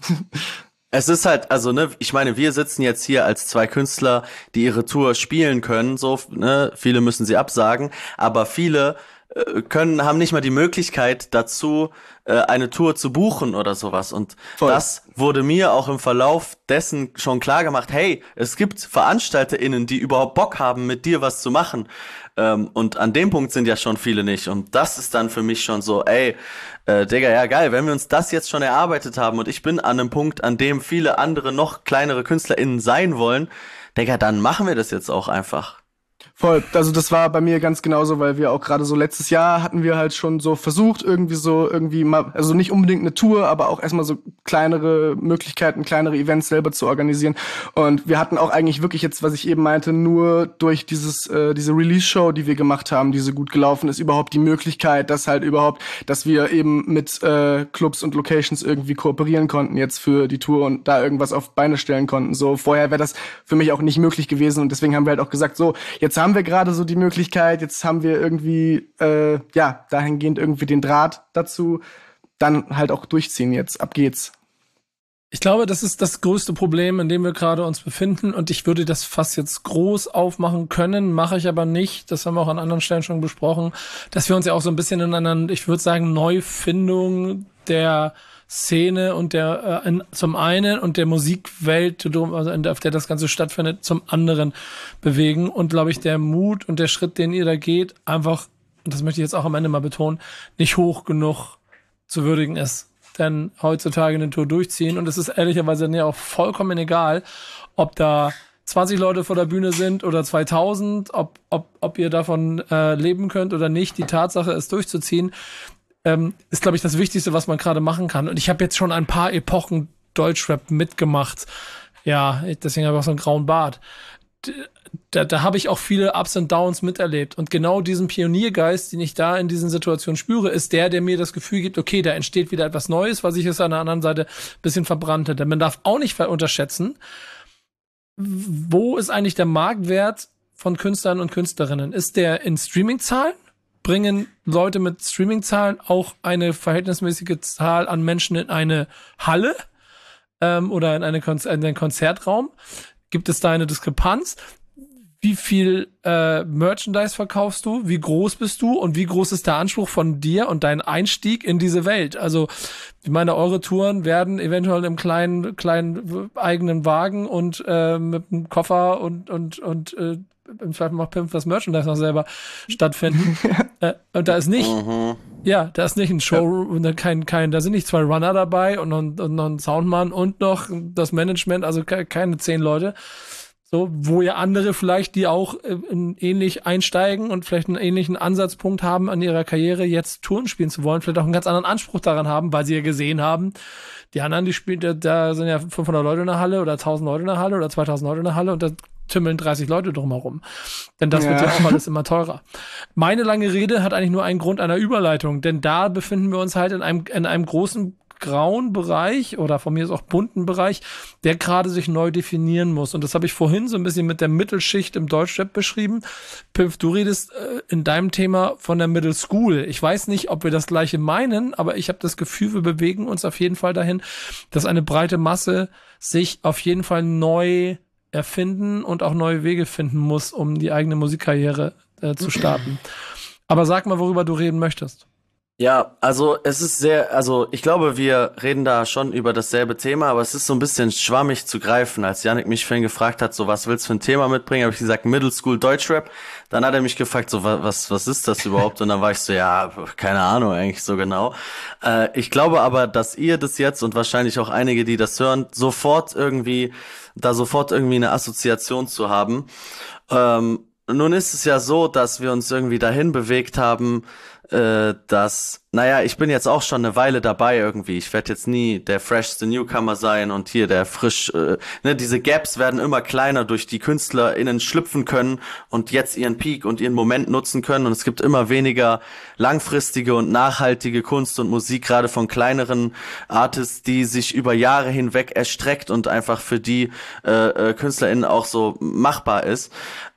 S5: Es ist halt, also, ne, ich meine, wir sitzen jetzt hier als zwei Künstler, die ihre Tour spielen können, so, ne, viele müssen sie absagen, aber viele haben nicht mal die Möglichkeit dazu, eine Tour zu buchen oder sowas. Und das wurde mir auch im Verlauf dessen schon klar gemacht, hey, es gibt VeranstalterInnen, die überhaupt Bock haben, mit dir was zu machen. Und an dem Punkt sind ja schon viele nicht. Und das ist dann für mich schon so, ey, Digga, ja geil, wenn wir uns das jetzt schon erarbeitet haben und ich bin an einem Punkt, an dem viele andere, noch kleinere KünstlerInnen sein wollen, Digga, dann machen wir das jetzt auch einfach.
S6: Voll, also das war bei mir ganz genauso, weil wir auch gerade so letztes Jahr hatten wir halt schon so versucht, irgendwie mal, also nicht unbedingt eine Tour, aber auch erstmal so kleinere Möglichkeiten, kleinere Events selber zu organisieren. Und wir hatten auch eigentlich wirklich jetzt, was ich eben meinte, nur durch diese Release-Show, die wir gemacht haben, die so gut gelaufen ist, überhaupt die Möglichkeit, dass wir eben mit Clubs und Locations irgendwie kooperieren konnten jetzt für die Tour und da irgendwas auf Beine stellen konnten. So, vorher wäre das für mich auch nicht möglich gewesen und deswegen haben wir halt auch gesagt, so, jetzt haben wir gerade so die Möglichkeit, jetzt haben wir irgendwie, dahingehend irgendwie den Draht dazu, dann halt auch durchziehen jetzt, ab geht's.
S3: Ich glaube, das ist das größte Problem, in dem wir gerade uns befinden und ich würde das fast jetzt groß aufmachen können, mache ich aber nicht, das haben wir auch an anderen Stellen schon besprochen, dass wir uns ja auch so ein bisschen in einer, ich würde sagen, Neufindung der Szene und zum einen und der Musikwelt, also auf der das Ganze stattfindet, zum anderen bewegen und glaube ich, der Mut und der Schritt, den ihr da geht, einfach, und das möchte ich jetzt auch am Ende mal betonen, nicht hoch genug zu würdigen ist. Denn heutzutage eine Tour durchziehen und es ist ehrlicherweise ja auch vollkommen egal, ob da 20 Leute vor der Bühne sind oder 2000, ob ihr davon leben könnt oder nicht. Die Tatsache, es durchzuziehen, ist, glaube ich, das Wichtigste, was man gerade machen kann. Und ich habe jetzt schon ein paar Epochen Deutschrap mitgemacht. Ja, deswegen habe ich auch so einen grauen Bart. Da habe ich auch viele Ups und Downs miterlebt. Und genau diesen Pioniergeist, den ich da in diesen Situationen spüre, ist der mir das Gefühl gibt, okay, da entsteht wieder etwas Neues, was ich jetzt an der anderen Seite ein bisschen verbrannt hätte. Man darf auch nicht unterschätzen, wo ist eigentlich der Marktwert von Künstlern und Künstlerinnen? Ist der in Streaming-Zahlen? Bringen Leute mit Streaming-Zahlen auch eine verhältnismäßige Zahl an Menschen in eine Halle oder in einen Konzertraum? Gibt es da eine Diskrepanz? Wie viel Merchandise verkaufst du? Wie groß bist du? Und wie groß ist der Anspruch von dir und dein Einstieg in diese Welt? Also, ich meine, eure Touren werden eventuell im kleinen eigenen Wagen und mit einem Koffer und im Zweifel macht Pimp das Merchandise noch selber stattfinden. Und da ist nicht, da ist nicht ein Show, da sind nicht 2 Runner dabei und noch ein Soundmann und noch das Management, also keine 10 Leute. So, wo ja andere vielleicht, die auch ähnlich einsteigen und vielleicht einen ähnlichen Ansatzpunkt haben an ihrer Karriere, jetzt Touren spielen zu wollen, vielleicht auch einen ganz anderen Anspruch daran haben, weil sie ja gesehen haben, die anderen, die spielen, da sind ja 500 Leute in der Halle oder 1000 Leute in der Halle oder 2000 Leute in der Halle und da tümmeln 30 Leute drumherum. Denn das wird ja auch alles immer teurer. Meine lange Rede hat eigentlich nur einen Grund einer Überleitung, denn da befinden wir uns halt in einem großen grauen Bereich oder von mir ist auch bunten Bereich, der gerade sich neu definieren muss. Und das habe ich vorhin so ein bisschen mit der Mittelschicht im Deutschrap beschrieben. Pimpf, du redest in deinem Thema von der Middle School. Ich weiß nicht, ob wir das Gleiche meinen, aber ich habe das Gefühl, wir bewegen uns auf jeden Fall dahin, dass eine breite Masse sich auf jeden Fall neu erfinden und auch neue Wege finden muss, um die eigene Musikkarriere zu starten. Aber sag mal, worüber du reden möchtest.
S5: Ja, also ich glaube, wir reden da schon über dasselbe Thema, aber es ist so ein bisschen schwammig zu greifen. Als Yannick mich vorhin gefragt hat, so was willst du für ein Thema mitbringen, habe ich gesagt Middle School Deutschrap. Dann hat er mich gefragt, so was ist das überhaupt? Und dann war ich so, ja, keine Ahnung eigentlich so genau. Ich glaube aber, dass ihr das jetzt und wahrscheinlich auch einige, die das hören, sofort irgendwie eine Assoziation zu haben. Nun ist es ja so, dass wir uns irgendwie dahin bewegt haben, ich bin jetzt auch schon eine Weile dabei irgendwie. Ich werde jetzt nie der freshste Newcomer sein und hier der diese Gaps werden immer kleiner, durch die KünstlerInnen schlüpfen können und jetzt ihren Peak und ihren Moment nutzen können, und es gibt immer weniger langfristige und nachhaltige Kunst und Musik, gerade von kleineren Artists, die sich über Jahre hinweg erstreckt und einfach für die KünstlerInnen auch so machbar ist.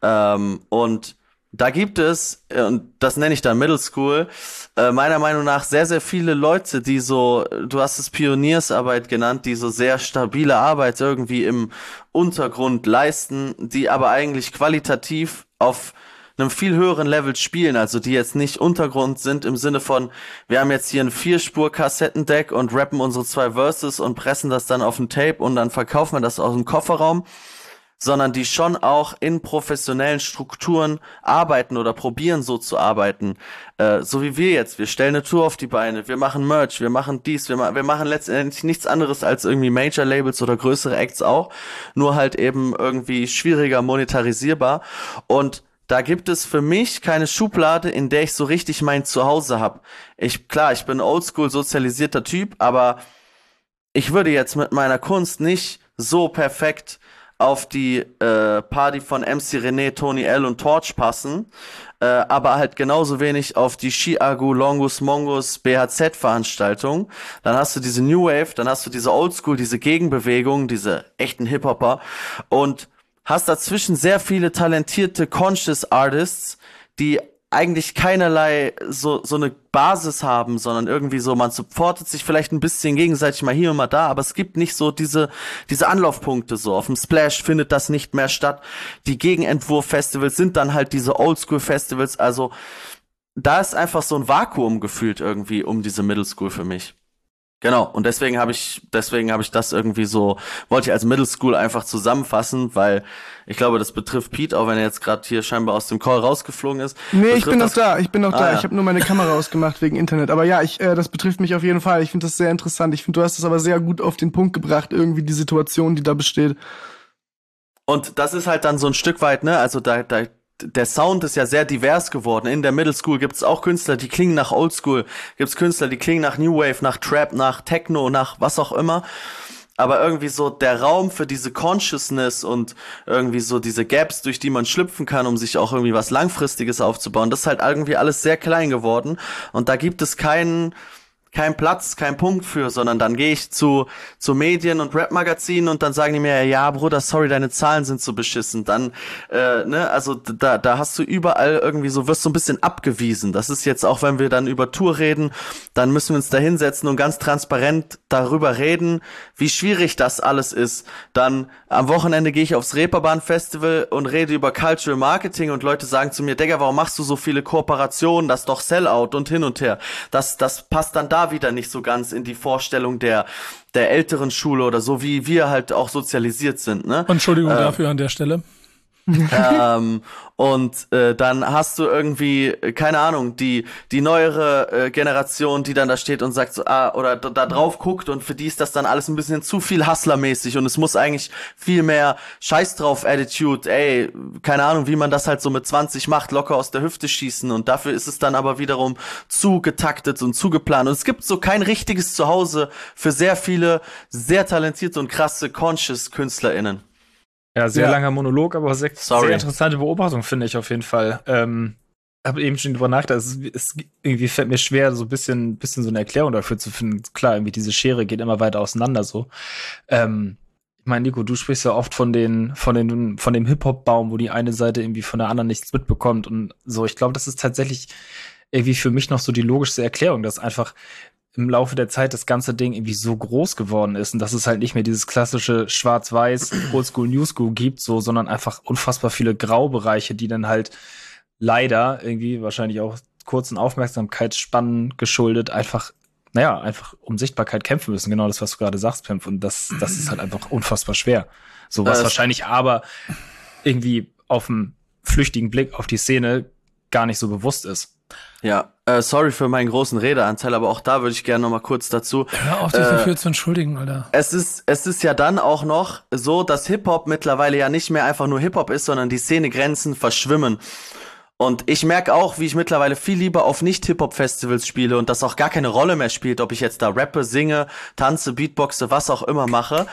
S5: Und da gibt es, und das nenne ich dann Middle School, meiner Meinung nach sehr, sehr viele Leute, die so, du hast es Pioniersarbeit genannt, die so sehr stabile Arbeit irgendwie im Untergrund leisten, die aber eigentlich qualitativ auf einem viel höheren Level spielen, also die jetzt nicht Untergrund sind im Sinne von, wir haben jetzt hier ein 4-Spur-Kassettendeck und rappen unsere 2 Verses und pressen das dann auf ein Tape und dann verkaufen wir das aus dem Kofferraum, sondern die schon auch in professionellen Strukturen arbeiten oder probieren so zu arbeiten, so wie wir jetzt. Wir stellen eine Tour auf die Beine, wir machen Merch, wir machen dies, wir machen letztendlich nichts anderes als irgendwie Major-Labels oder größere Acts auch, nur halt eben irgendwie schwieriger monetarisierbar. Und da gibt es für mich keine Schublade, in der ich so richtig mein Zuhause habe. Ich bin oldschool sozialisierter Typ, aber ich würde jetzt mit meiner Kunst nicht so perfekt auf die Party von MC René, Tony L und Torch passen, aber halt genauso wenig auf die Chiago, Longus, Mongus, BHZ-Veranstaltung. Dann hast du diese New Wave, dann hast du diese Oldschool, diese Gegenbewegung, diese echten Hip-Hopper und hast dazwischen sehr viele talentierte Conscious Artists, die eigentlich keinerlei so eine Basis haben, sondern irgendwie so, man supportet sich vielleicht ein bisschen gegenseitig mal hier und mal da, aber es gibt nicht so diese Anlaufpunkte so. Auf dem Splash findet das nicht mehr statt. Die Gegenentwurf-Festivals sind dann halt diese Oldschool-Festivals, also da ist einfach so ein Vakuum gefühlt irgendwie um diese Middle School für mich. Genau, und deswegen habe ich das irgendwie so, wollte ich als Middle School einfach zusammenfassen, weil ich glaube, das betrifft Pete, auch wenn er jetzt gerade hier scheinbar aus dem Call rausgeflogen ist.
S6: Nee, ich bin noch da. Ich
S5: Ja.
S6: Ich habe nur meine Kamera ausgemacht wegen Internet. Aber ja, das betrifft mich auf jeden Fall. Ich finde das sehr interessant. Ich finde, du hast es aber sehr gut auf den Punkt gebracht, irgendwie die Situation, die da besteht.
S5: Und das ist halt dann so ein Stück weit, ne, also der Sound ist ja sehr divers geworden. In der Middle School gibt's auch Künstler, die klingen nach Oldschool. Gibt's Künstler, die klingen nach New Wave, nach Trap, nach Techno, nach was auch immer. Aber irgendwie so der Raum für diese Consciousness und irgendwie so diese Gaps, durch die man schlüpfen kann, um sich auch irgendwie was Langfristiges aufzubauen, das ist halt irgendwie alles sehr klein geworden. Und da gibt es kein Platz, kein Punkt für, sondern dann gehe ich zu Medien und Rap-Magazinen und dann sagen die mir, ja, Bruder, sorry, deine Zahlen sind so beschissen. Dann, also da hast du überall irgendwie so, wirst so ein bisschen abgewiesen. Das ist jetzt auch, wenn wir dann über Tour reden, dann müssen wir uns da hinsetzen und ganz transparent darüber reden, wie schwierig das alles ist. Dann am Wochenende gehe ich aufs Reeperbahn-Festival und rede über Cultural Marketing und Leute sagen zu mir, Digga, warum machst du so viele Kooperationen? Das ist doch Sellout und hin und her. Das passt dann da wieder nicht so ganz in die Vorstellung der älteren Schule oder so, wie wir halt auch sozialisiert sind, ne?
S3: Entschuldigung dafür an der Stelle.
S5: Dann hast du irgendwie, keine Ahnung, die neuere Generation, die dann da steht und sagt so, oder da drauf guckt und für die ist das dann alles ein bisschen zu viel Hustlermäßig und es muss eigentlich viel mehr Scheiß drauf Attitude, ey, keine Ahnung, wie man das halt so mit 20 macht, locker aus der Hüfte schießen und dafür ist es dann aber wiederum zu getaktet und zu geplant und es gibt so kein richtiges Zuhause für sehr viele, sehr talentierte und krasse Conscious KünstlerInnen.
S4: Ja, sehr langer Monolog, aber sehr interessante Beobachtung, finde ich auf jeden Fall. Habe eben schon drüber nachgedacht, es irgendwie fällt mir schwer, so ein bisschen so eine Erklärung dafür zu finden. Klar, irgendwie diese Schere geht immer weiter auseinander so. Ich meine, Nico, du sprichst ja oft von dem Hip-Hop-Baum, wo die eine Seite irgendwie von der anderen nichts mitbekommt und so. Ich glaube, das ist tatsächlich irgendwie für mich noch so die logischste Erklärung, dass einfach im Laufe der Zeit das ganze Ding irgendwie so groß geworden ist und dass es halt nicht mehr dieses klassische Schwarz-Weiß, Oldschool, Newschool gibt, so, sondern einfach unfassbar viele Graubereiche, die dann halt leider irgendwie wahrscheinlich auch kurzen Aufmerksamkeitsspannen geschuldet einfach um Sichtbarkeit kämpfen müssen. Genau das, was du gerade sagst, Pimp. Und das ist halt einfach unfassbar schwer. So was wahrscheinlich aber irgendwie auf einen flüchtigen Blick auf die Szene gar nicht so bewusst ist.
S5: Ja, sorry für meinen großen Redeanteil, aber auch da würde ich gerne noch mal kurz dazu.
S3: Hör auf, dich dafür zu entschuldigen, Alter.
S5: Es ist ja dann auch noch so, dass Hip-Hop mittlerweile ja nicht mehr einfach nur Hip-Hop ist, sondern die Szenegrenzen verschwimmen. Und ich merke auch, wie ich mittlerweile viel lieber auf Nicht-Hip-Hop-Festivals spiele und das auch gar keine Rolle mehr spielt, ob ich jetzt da rappe, singe, tanze, Beatboxe, was auch immer mache.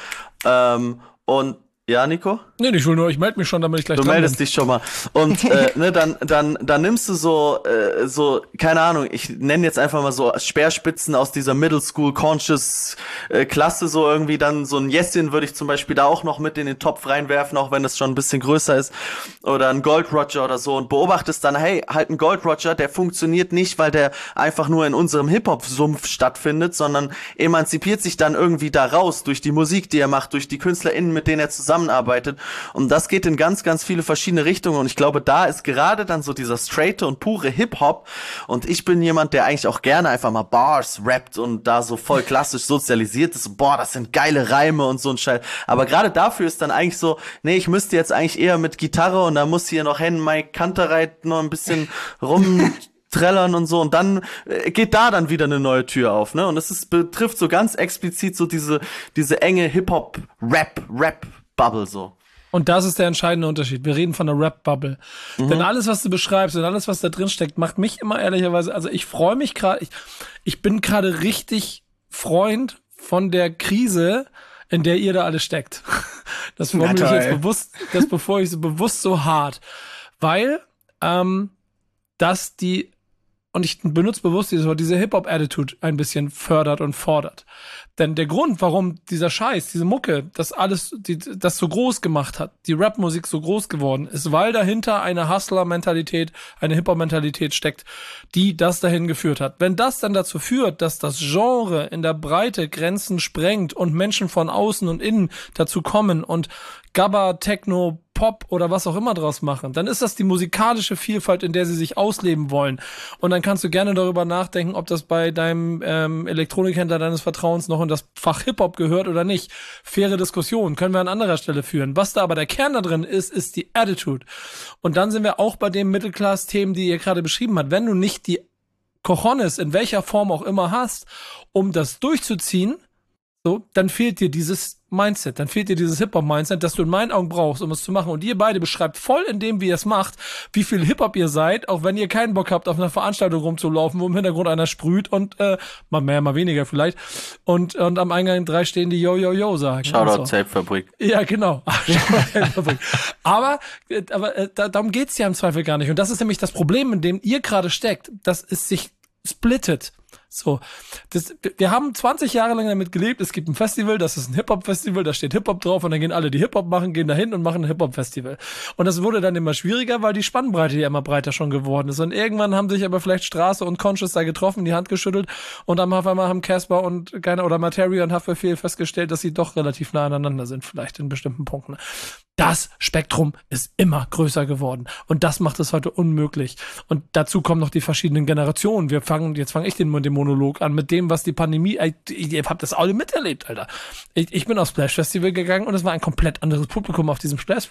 S5: Und ja, Nico?
S3: Nee, ich will nur, ich melde mich schon, damit ich gleich
S5: Du
S3: dran
S5: meldest
S3: bin.
S5: dich schon mal. Und ne, dann nimmst du so, keine Ahnung, ich nenne jetzt einfach mal so Speerspitzen aus dieser Middle School Conscious Klasse, so irgendwie dann so ein Jessin würde ich zum Beispiel da auch noch mit in den Topf reinwerfen, auch wenn das schon ein bisschen größer ist. Oder ein Gold Roger oder so und beobachtest dann, hey, halt ein Gold Roger, der funktioniert nicht, weil der einfach nur in unserem Hip-Hop-Sumpf stattfindet, sondern emanzipiert sich dann irgendwie da raus durch die Musik, die er macht, durch die KünstlerInnen, mit denen er zusammenarbeitet. Und das geht in ganz, ganz viele verschiedene Richtungen. Und ich glaube, da ist gerade dann so dieser straighte und pure Hip-Hop. Und ich bin jemand, der eigentlich auch gerne einfach mal Bars rappt und da so voll klassisch sozialisiert ist. Boah, das sind geile Reime und so ein Scheiß. Aber gerade dafür ist dann eigentlich so, nee, ich müsste jetzt eigentlich eher mit Gitarre und da muss hier noch Mike Kantereit noch ein bisschen rumträllern und so. Und dann geht da dann wieder eine neue Tür auf, ne? Und es betrifft so ganz explizit so diese enge Hip-Hop-Rap-Bubble so.
S3: Und das ist der entscheidende Unterschied. Wir reden von der Rap-Bubble. Denn alles, was du beschreibst und alles, was da drin steckt, macht mich immer ehrlicherweise, also ich freue mich gerade, ich bin gerade richtig Freund von der Krise, in der ihr da alle steckt. Das formuliere ich jetzt bewusst, das bevor ich so bewusst so hart. Weil, dass und ich benutze bewusst dieses Wort, diese Hip-Hop-Attitude ein bisschen fördert und fordert. Denn der Grund, warum dieser Scheiß, diese Mucke, das alles, das so groß gemacht hat, die Rap-Musik so groß geworden ist, weil dahinter eine Hustler-Mentalität, eine Hip-Hop-Mentalität steckt, die das dahin geführt hat. Wenn das dann dazu führt, dass das Genre in der Breite Grenzen sprengt und Menschen von außen und innen dazu kommen und Gabba, Techno, Pop oder was auch immer draus machen, dann ist das die musikalische Vielfalt, in der sie sich ausleben wollen. Und dann kannst du gerne darüber nachdenken, ob das bei deinem Elektronikhändler deines Vertrauens noch in das Fach Hip-Hop gehört oder nicht. Faire Diskussion, können wir an anderer Stelle führen. Was da aber der Kern da drin ist die Attitude. Und dann sind wir auch bei den Mittelklass-Themen, die ihr gerade beschrieben habt. Wenn du nicht die Cojones in welcher Form auch immer hast, um das durchzuziehen, so, dann fehlt dir dieses Mindset, dann fehlt dir dieses Hip-Hop-Mindset, das du in meinen Augen brauchst, um es zu machen. Und ihr beide beschreibt voll in dem, wie ihr es macht, wie viel Hip-Hop ihr seid, auch wenn ihr keinen Bock habt, auf einer Veranstaltung rumzulaufen, wo im Hintergrund einer sprüht und mal mehr, mal weniger vielleicht. Und am Eingang 3 stehen, die Yo, Yo, Yo sagen.
S5: Shoutout Tapefabrik.
S3: Ja, genau. aber darum geht's ja im Zweifel gar nicht. Und das ist nämlich das Problem, in dem ihr gerade steckt, dass es sich splittet. So, wir haben 20 Jahre lang damit gelebt, es gibt ein Festival, das ist ein Hip-Hop-Festival, da steht Hip-Hop drauf und dann gehen alle, die Hip-Hop machen, gehen dahin und machen ein Hip-Hop-Festival. Und das wurde dann immer schwieriger, weil die Spannbreite ja immer breiter schon geworden ist. Und irgendwann haben sich aber vielleicht Straße und Conscious da getroffen, die Hand geschüttelt und dann auf einmal haben Casper und oder Materia und Haftbefehl festgestellt, dass sie doch relativ nah aneinander sind, vielleicht in bestimmten Punkten. Das Spektrum ist immer größer geworden. Und das macht es heute unmöglich. Und dazu kommen noch die verschiedenen Generationen. Jetzt fange ich den Monolog an mit dem, was die Pandemie, ihr habt das alle miterlebt, Alter. Ich bin aufs Splash Festival gegangen und es war ein komplett anderes Publikum auf diesem Splash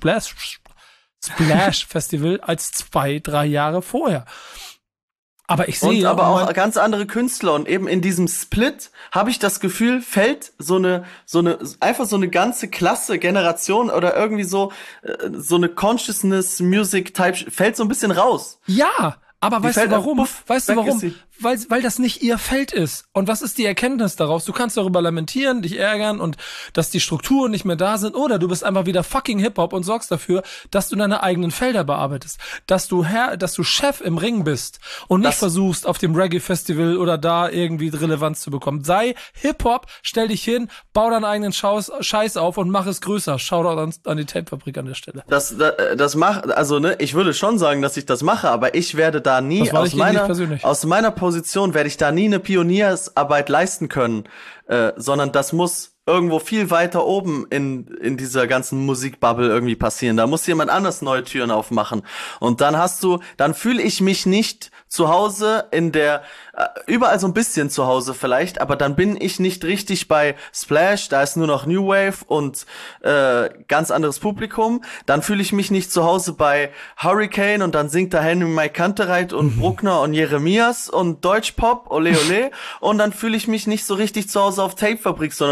S3: Festival als 2-3 Jahre vorher. Aber ich sehe
S5: aber auch ganz andere Künstler und eben in diesem Split habe ich das Gefühl, fällt so eine ganze Klasse, Generation oder irgendwie so eine Consciousness Music Type fällt so ein bisschen raus.
S3: Ja, aber weißt du warum? Weißt du warum? Weil das nicht ihr Feld ist. Und was ist die Erkenntnis daraus? Du kannst darüber lamentieren, dich ärgern und dass die Strukturen nicht mehr da sind, oder du bist einfach wieder fucking Hip-Hop und sorgst dafür, dass du deine eigenen Felder bearbeitest. Dass du Chef im Ring bist und nicht versuchst, auf dem Reggae-Festival oder da irgendwie Relevanz zu bekommen. Sei Hip-Hop, stell dich hin, bau deinen eigenen Scheiß auf und mach es größer. Shoutout an die Tapefabrik an der Stelle.
S5: Das macht, also ne, ich würde schon sagen, dass ich das mache, aber ich werde da nie aus meiner Position werde ich da nie eine Pioniersarbeit leisten können, sondern das muss irgendwo viel weiter oben in dieser ganzen Musikbubble irgendwie passieren. Da muss jemand anders neue Türen aufmachen. Und dann fühle ich mich nicht zu Hause überall so ein bisschen zu Hause vielleicht, aber dann bin ich nicht richtig bei Splash, da ist nur noch New Wave und ganz anderes Publikum. Dann fühle ich mich nicht zu Hause bei Hurricane und dann singt da Mike Kantereit und Bruckner und Jeremias und Deutschpop, ole ole. Und dann fühle ich mich nicht so richtig zu Hause auf Tapefabrik, sondern irgendwo so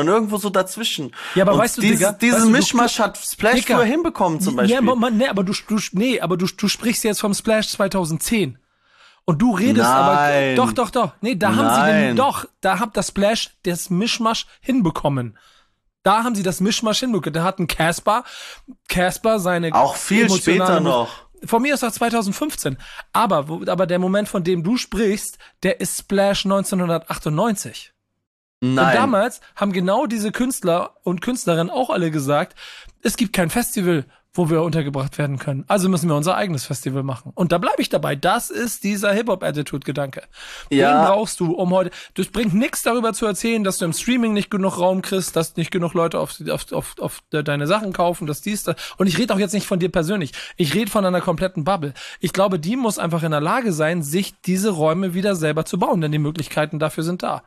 S5: so dazwischen.
S3: Ja, aber
S5: und
S3: weißt du, Digga,
S5: diesen Mischmasch hat Splash
S3: Digga,
S5: früher hinbekommen zum Beispiel.
S3: Ja, aber du sprichst jetzt vom Splash 2010. Und du redest
S5: Nein.
S3: aber, doch. Nee, da hat das Splash das Mischmasch hinbekommen. Da haben sie das Mischmasch hinbekommen. Da hat ein Casper seine
S5: auch viel später noch.
S3: Von mir ist das 2015. Aber der Moment, von dem du sprichst, der ist Splash 1998.
S5: Nein.
S3: Und damals haben genau diese Künstler und Künstlerinnen auch alle gesagt, es gibt kein Festival, wo wir untergebracht werden können. Also müssen wir unser eigenes Festival machen. Und da bleibe ich dabei. Das ist dieser Hip-Hop-Attitude-Gedanke.
S5: Ja.
S3: Den brauchst du, um heute... Das bringt nichts darüber zu erzählen, dass du im Streaming nicht genug Raum kriegst, dass nicht genug Leute auf deine Sachen kaufen, dass dies... Und ich rede auch jetzt nicht von dir persönlich. Ich rede von einer kompletten Bubble. Ich glaube, die muss einfach in der Lage sein, sich diese Räume wieder selber zu bauen, denn die Möglichkeiten dafür sind da.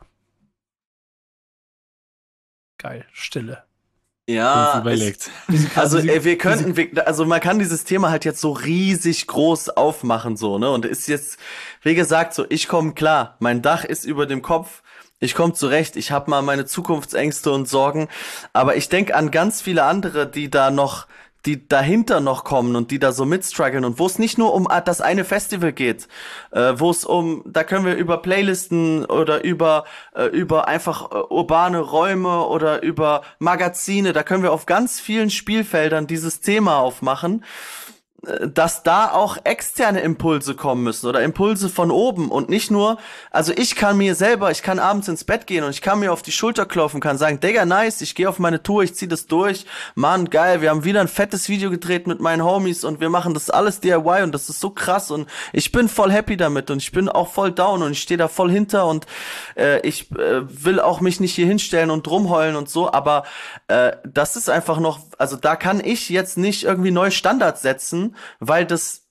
S3: Geil, Stille.
S5: Ja,
S4: überlegt.
S5: Also man kann dieses Thema halt jetzt so riesig groß aufmachen, so, ne, und ist jetzt, wie gesagt, so, ich komme klar, mein Dach ist über dem Kopf, ich komme zurecht, ich habe mal meine Zukunftsängste und Sorgen, aber ich denke an ganz viele andere, die dahinter noch kommen und die da so mitstruggeln und wo es nicht nur um das eine Festival geht, wo es da können wir über Playlisten oder über einfach urbane Räume oder über Magazine, da können wir auf ganz vielen Spielfeldern dieses Thema aufmachen, dass da auch externe Impulse kommen müssen oder Impulse von oben und nicht nur, also ich kann abends ins Bett gehen und ich kann mir auf die Schulter klopfen, kann sagen, Digga, nice, ich gehe auf meine Tour, ich zieh das durch, Mann, geil, wir haben wieder ein fettes Video gedreht mit meinen Homies und wir machen das alles DIY und das ist so krass und ich bin voll happy damit und ich bin auch voll down und ich stehe da voll hinter und ich will auch mich nicht hier hinstellen und rumheulen und so, aber das ist einfach noch, also da kann ich jetzt nicht irgendwie neue Standards setzen, weil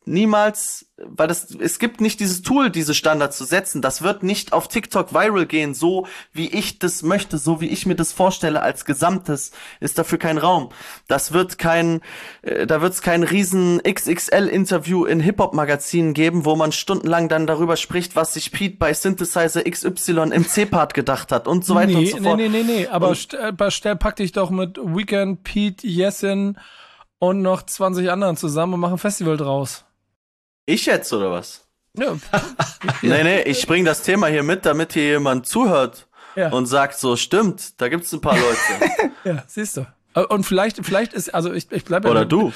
S5: es gibt nicht dieses Tool, diese Standards zu setzen. Das wird nicht auf TikTok viral gehen, so wie ich das möchte, so wie ich mir das vorstelle als Gesamtes, ist dafür kein Raum. Da wird's kein riesen XXL-Interview in Hip-Hop-Magazinen geben, wo man stundenlang dann darüber spricht, was sich Pete bei Synthesizer XY im C-Part gedacht hat und so weiter und so fort.
S3: Nee, aber pack dich doch mit Weekend, Pete, Yesin und noch 20 anderen zusammen und machen ein Festival draus.
S5: Ich jetzt, oder was?
S3: Ja.
S5: Nee, ich bring das Thema hier mit, damit hier jemand zuhört und sagt so, stimmt, da gibt's ein paar Leute.
S3: Ja, siehst du. Und vielleicht ist, also ich bleibe ja...
S5: Oder du.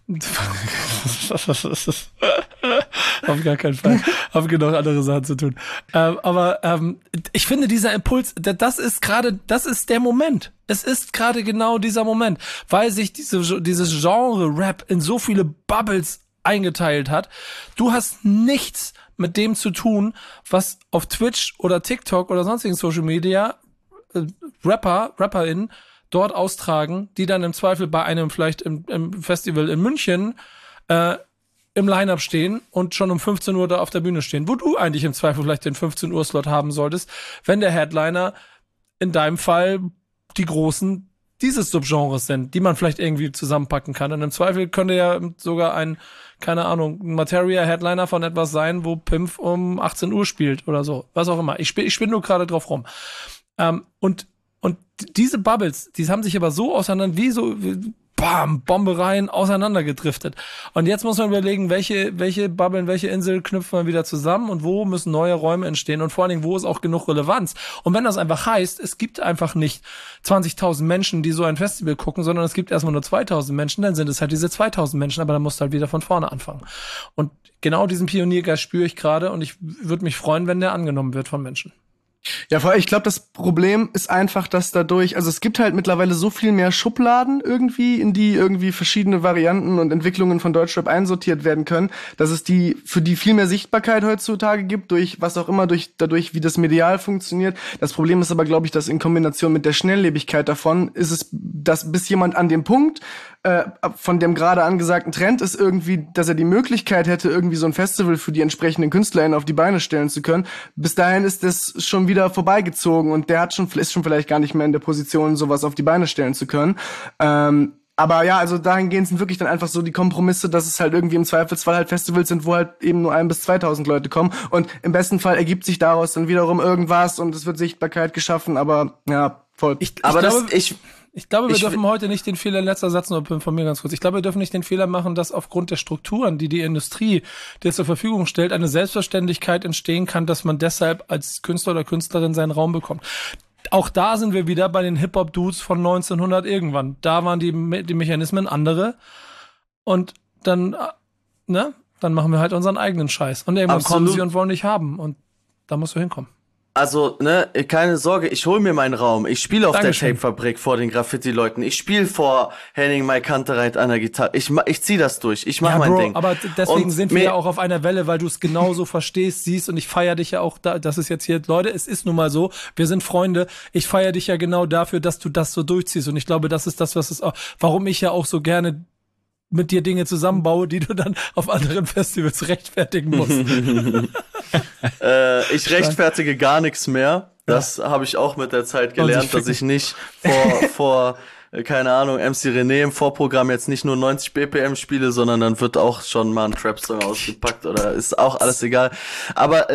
S3: Auf gar keinen Fall. Hab genug andere Sachen zu tun. Aber ich finde, dieser Impuls, das ist der Moment. Es ist gerade genau dieser Moment, weil sich dieses Genre Rap in so viele Bubbles eingeteilt hat. Du hast nichts mit dem zu tun, was auf Twitch oder TikTok oder sonstigen Social Media RapperInnen dort austragen, die dann im Zweifel bei einem vielleicht im Festival in München im Line-Up stehen und schon um 15 Uhr da auf der Bühne stehen, wo du eigentlich im Zweifel vielleicht den 15 Uhr Slot haben solltest, wenn der Headliner in deinem Fall die Großen dieses Subgenres sind, die man vielleicht irgendwie zusammenpacken kann. Und im Zweifel könnte ja sogar ein Materia-Headliner von etwas sein, wo Pimpf um 18 Uhr spielt oder so. Was auch immer. Ich spinne nur gerade drauf rum. Und diese Bubbles, die haben sich aber so Bombereien auseinandergedriftet. Und jetzt muss man überlegen, welche Bubbeln, welche Insel knüpfen wir wieder zusammen und wo müssen neue Räume entstehen und vor allen Dingen, wo ist auch genug Relevanz. Und wenn das einfach heißt, es gibt einfach nicht 20.000 Menschen, die so ein Festival gucken, sondern es gibt erstmal nur 2.000 Menschen, dann sind es halt diese 2.000 Menschen, aber dann musst du halt wieder von vorne anfangen. Und genau diesen Pioniergeist spüre ich gerade und ich würde mich freuen, wenn der angenommen wird von Menschen.
S6: Ja, vor allem, ich glaube, das Problem ist einfach, dass dadurch, also es gibt halt mittlerweile so viel mehr Schubladen irgendwie, in die irgendwie verschiedene Varianten und Entwicklungen von Deutschrap einsortiert werden können, dass es für die viel mehr Sichtbarkeit heutzutage gibt, durch was auch immer, dadurch, wie das medial funktioniert. Das Problem ist aber, glaube ich, dass in Kombination mit der Schnelllebigkeit davon ist es, dass bis jemand an dem Punkt von dem gerade angesagten Trend ist irgendwie, dass er die Möglichkeit hätte, irgendwie so ein Festival für die entsprechenden KünstlerInnen auf die Beine stellen zu können. Bis dahin ist das schon wieder vorbeigezogen und der ist schon vielleicht gar nicht mehr in der Position, sowas auf die Beine stellen zu können. Aber ja, also dahingehend sind wirklich dann einfach so die Kompromisse, dass es halt irgendwie im Zweifelsfall halt Festivals sind, wo halt eben nur 1.000 bis 2.000 Leute kommen und im besten Fall ergibt sich daraus dann wiederum irgendwas und es wird Sichtbarkeit geschaffen, aber ja, voll.
S3: Ich glaube, wir
S5: ich
S3: dürfen heute nicht den Fehler, letzter Satz nur von mir ganz kurz. Ich glaube, wir dürfen nicht den Fehler machen, dass aufgrund der Strukturen, die Industrie dir zur Verfügung stellt, eine Selbstverständlichkeit entstehen kann, dass man deshalb als Künstler oder Künstlerin seinen Raum bekommt. Auch da sind wir wieder bei den Hip-Hop-Dudes von 1900 irgendwann. Da waren die Mechanismen andere. Und dann, dann machen wir halt unseren eigenen Scheiß. Und irgendwann kommen sie und wollen dich haben. Und da musst du hinkommen.
S5: Also, keine Sorge, ich hol mir meinen Raum. Ich spiele auf der Tape-Fabrik vor den Graffiti-Leuten. Ich spiele vor Henning Mai Kantereit an der Gitarre. Ich zieh das durch. Ich mach mein Ding.
S3: Aber deswegen sind wir ja auch auf einer Welle, weil du es genauso verstehst, siehst, und ich feiere dich ja auch da. Das ist jetzt hier, Leute, es ist nun mal so. Wir sind Freunde. Ich feiere dich ja genau dafür, dass du das so durchziehst. Und ich glaube, das ist das, warum ich ja auch so gerne mit dir Dinge zusammenbaue, die du dann auf anderen Festivals rechtfertigen musst.
S5: Ich rechtfertige gar nichts mehr. Das habe ich auch mit der Zeit gelernt, dass ich nicht vor keine Ahnung, MC René im Vorprogramm jetzt nicht nur 90 BPM spiele, sondern dann wird auch schon mal ein Trap-Song ausgepackt oder ist auch alles egal. Aber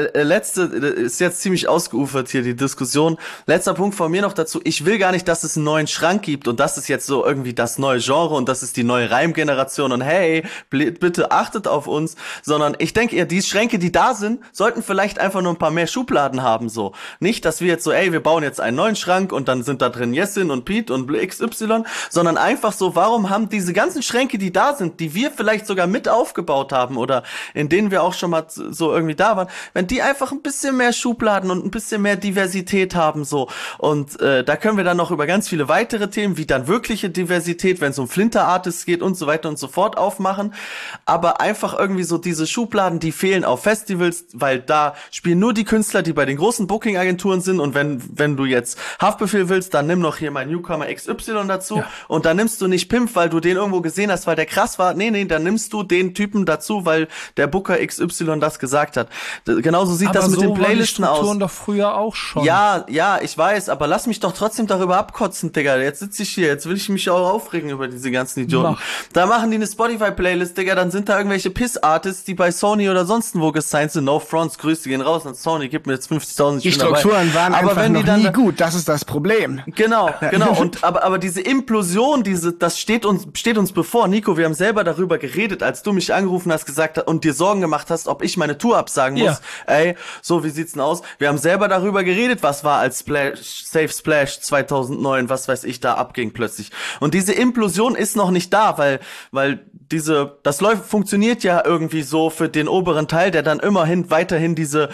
S5: ist jetzt ziemlich ausgeufert hier die Diskussion. Letzter Punkt von mir noch dazu. Ich will gar nicht, dass es einen neuen Schrank gibt und das ist jetzt so irgendwie das neue Genre und das ist die neue Reimgeneration und hey, bitte achtet auf uns, sondern ich denke eher, die Schränke, die da sind, sollten vielleicht einfach nur ein paar mehr Schubladen haben, so. Nicht, dass wir jetzt so, wir bauen jetzt einen neuen Schrank und dann sind da drin Jessin und Pete und XY, sondern einfach so, warum haben diese ganzen Schränke, die da sind, die wir vielleicht sogar mit aufgebaut haben oder in denen wir auch schon mal so irgendwie da waren, wenn die einfach ein bisschen mehr Schubladen und ein bisschen mehr Diversität haben, so. Und da können wir dann noch über ganz viele weitere Themen, wie dann wirkliche Diversität, wenn es um Flinter-Artists geht und so weiter und so fort aufmachen. Aber einfach irgendwie so diese Schubladen, die fehlen auf Festivals, weil da spielen nur die Künstler, die bei den großen Booking-Agenturen sind und wenn du jetzt Haftbefehl willst, dann nimm noch hier mein Newcomer XY dazu und dann nimmst du nicht Pimp, weil du den irgendwo gesehen hast, weil der krass war. Nee, dann nimmst du den Typen dazu, weil der Booker XY das gesagt hat. Genauso sieht das mit den Playlisten aus. Aber so waren die Strukturen
S3: doch früher auch schon.
S5: Ja, ich weiß, aber lass mich doch trotzdem darüber abkotzen, Digga. Jetzt sitze ich hier, jetzt will ich mich auch aufregen über diese ganzen Idioten. Da machen die eine Spotify-Playlist, Digga, dann sind da irgendwelche Piss-Artists, die bei Sony oder sonst wo gesigned sind. No Fronts, Grüße gehen raus an Sony, gib mir jetzt 50.000.
S6: Die Strukturen waren aber einfach noch nie gut, das ist das Problem.
S5: Genau. Und aber diese Implosion, das steht uns bevor. Nico, wir haben selber darüber geredet, als du mich angerufen hast, gesagt hast und dir Sorgen gemacht hast, ob ich meine Tour absagen muss. Ey, so, wie sieht's denn aus? Wir haben selber darüber geredet, was war als Safe Splash 2009, was weiß ich, da abging plötzlich. Und diese Implosion ist noch nicht da, weil funktioniert ja irgendwie so für den oberen Teil, der dann immerhin weiterhin diese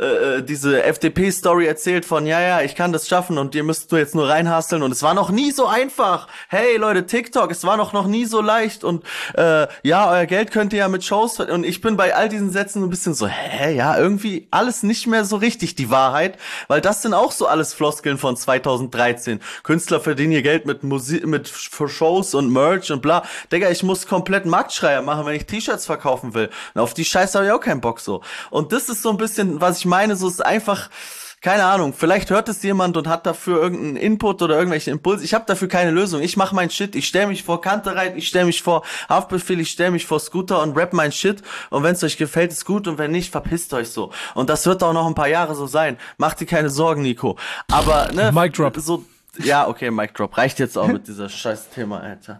S5: FDP-Story erzählt von, ich kann das schaffen und ihr müsst jetzt nur reinhasseln und es war noch nie so einfach. Hey Leute, TikTok, es war noch nie so leicht und euer Geld könnt ihr ja mit Shows und ich bin bei all diesen Sätzen ein bisschen so, irgendwie alles nicht mehr so richtig die Wahrheit, weil das sind auch so alles Floskeln von 2013. Künstler verdienen ihr Geld mit Musik, für Shows und Merch und bla. Digga, ich muss komplett Marktschreier machen, wenn ich T-Shirts verkaufen will. Und auf die Scheiße habe ich auch keinen Bock so. Und das ist so ein bisschen, was ich meine, so ist einfach, keine Ahnung, vielleicht hört es jemand und hat dafür irgendeinen Input oder irgendwelche Impulse. Ich habe dafür keine Lösung. Ich mache mein Shit. Ich stelle mich vor Kantereit, ich stelle mich vor Haftbefehl, ich stelle mich vor Scooter und rap mein Shit. Und wenn es euch gefällt, ist gut. Und wenn nicht, verpisst euch so. Und das wird auch noch ein paar Jahre so sein. Macht dir keine Sorgen, Nico. Aber,
S3: Mic Drop.
S5: So, ja, okay, Mic Drop. Reicht jetzt auch mit dieser scheiß Thema, Alter.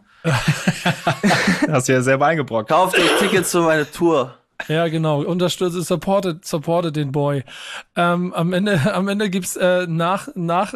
S4: Hast du ja selber eingebrockt.
S5: Kauft euch Tickets für meine Tour.
S3: Ja, genau. Unterstützt, supportet den Boy. Am Ende gibt's nach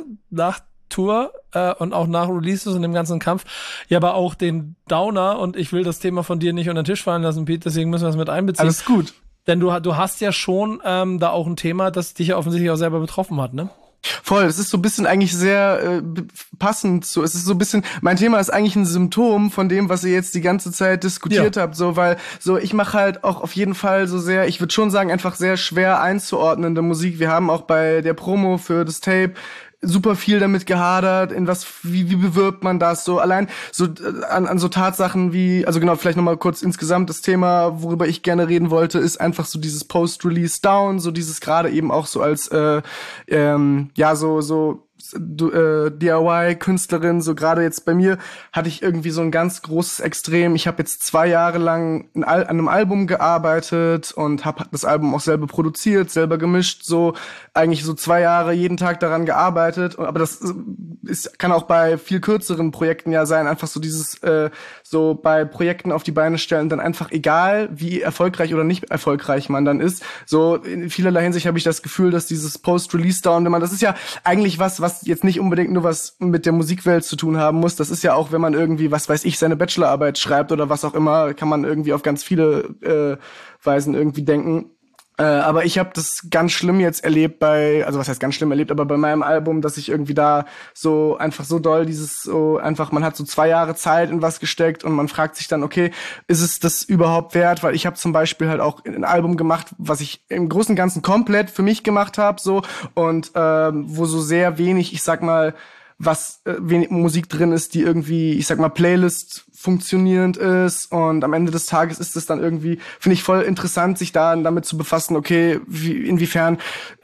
S3: Tour und auch nach Releases und dem ganzen Kampf aber auch den Downer, und ich will das Thema von dir nicht unter den Tisch fallen lassen, Pete, deswegen müssen wir es mit einbeziehen.
S6: Alles gut.
S3: Denn du hast ja schon da auch ein Thema, das dich ja offensichtlich auch selber betroffen hat, ne?
S6: Voll, es ist so ein bisschen eigentlich sehr passend so. Es ist so ein bisschen, mein Thema ist eigentlich ein Symptom von dem, was ihr jetzt die ganze Zeit diskutiert habt, so, weil so ich mache halt auch auf jeden Fall so sehr, ich würde schon sagen, einfach sehr schwer einzuordnende Musik. Wir haben auch bei der Promo für das Tape super viel damit gehadert, wie bewirbt man das so, allein so an so Tatsachen wie, also genau, vielleicht nochmal kurz insgesamt das Thema, worüber ich gerne reden wollte, ist einfach so dieses Post-Release Down, so dieses gerade eben auch so als so DIY-Künstlerin, so gerade jetzt bei mir hatte ich irgendwie so ein ganz großes Extrem. Ich habe jetzt 2 Jahre lang an einem Album gearbeitet und habe das Album auch selber produziert, selber gemischt, so eigentlich so 2 Jahre jeden Tag daran gearbeitet. Aber das kann auch bei viel kürzeren Projekten ja sein, einfach so dieses so bei Projekten auf die Beine stellen, dann einfach egal, wie erfolgreich oder nicht erfolgreich man dann ist. So in vielerlei Hinsicht habe ich das Gefühl, dass dieses Post-Release-Down, wenn man, das ist ja eigentlich was jetzt nicht unbedingt nur was mit der Musikwelt zu tun haben muss. Das ist ja auch, wenn man irgendwie, was weiß ich, seine Bachelorarbeit schreibt oder was auch immer, kann man irgendwie auf ganz viele Weisen irgendwie denken. Aber ich habe das ganz schlimm jetzt erlebt also was heißt ganz schlimm erlebt, aber bei meinem Album, dass ich irgendwie da so einfach so doll man hat so 2 Jahre Zeit in was gesteckt und man fragt sich dann, okay, ist es das überhaupt wert? Weil ich habe zum Beispiel halt auch ein Album gemacht, was ich im Großen und Ganzen komplett für mich gemacht habe, so, und wo so sehr wenig, ich sag mal, was wenig Musik drin ist, die irgendwie, ich sag mal, Playlist funktionierend ist, und am Ende des Tages ist es dann irgendwie, finde ich, voll interessant, sich da damit zu befassen, okay, inwiefern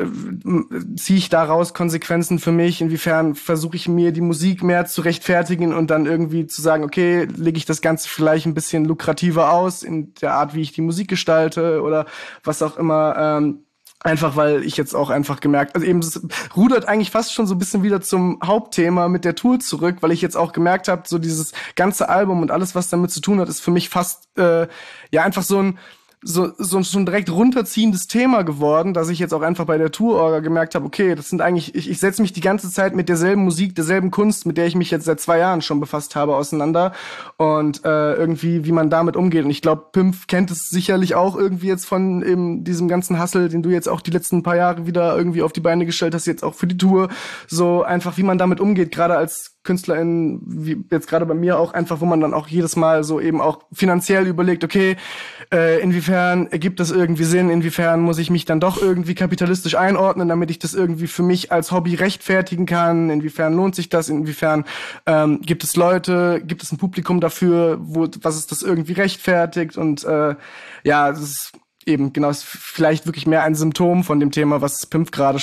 S6: ziehe ich daraus Konsequenzen für mich, inwiefern versuche ich mir die Musik mehr zu rechtfertigen und dann irgendwie zu sagen, okay, lege ich das Ganze vielleicht ein bisschen lukrativer aus in der Art, wie ich die Musik gestalte oder was auch immer, einfach, weil ich jetzt auch einfach gemerkt, also eben, es rudert eigentlich fast schon so ein bisschen wieder zum Hauptthema mit der Tour zurück, weil ich jetzt auch gemerkt habe, so dieses ganze Album und alles, was damit zu tun hat, ist für mich fast, ja, einfach so ein direkt runterziehendes Thema geworden, dass ich jetzt auch einfach bei der Tour-Orga gemerkt habe, okay, das sind eigentlich, ich setze mich die ganze Zeit mit derselben Musik, derselben Kunst, mit der ich mich jetzt seit 2 Jahren schon befasst habe, auseinander, und irgendwie, wie man damit umgeht. Und ich glaube, Pimpf kennt es sicherlich auch irgendwie jetzt von eben diesem ganzen Hustle, den du jetzt auch die letzten paar Jahre wieder irgendwie auf die Beine gestellt hast, jetzt auch für die Tour, so einfach, wie man damit umgeht, gerade als KünstlerInnen, wie jetzt gerade bei mir auch einfach, wo man dann auch jedes Mal so eben auch finanziell überlegt, okay, inwiefern ergibt das irgendwie Sinn, inwiefern muss ich mich dann doch irgendwie kapitalistisch einordnen, damit ich das irgendwie für mich als Hobby rechtfertigen kann, inwiefern lohnt sich das, inwiefern gibt es ein Publikum dafür, was es das irgendwie rechtfertigt, und ja, das ist eben, genau, ist vielleicht wirklich mehr ein Symptom von dem Thema, was Pimpf gerade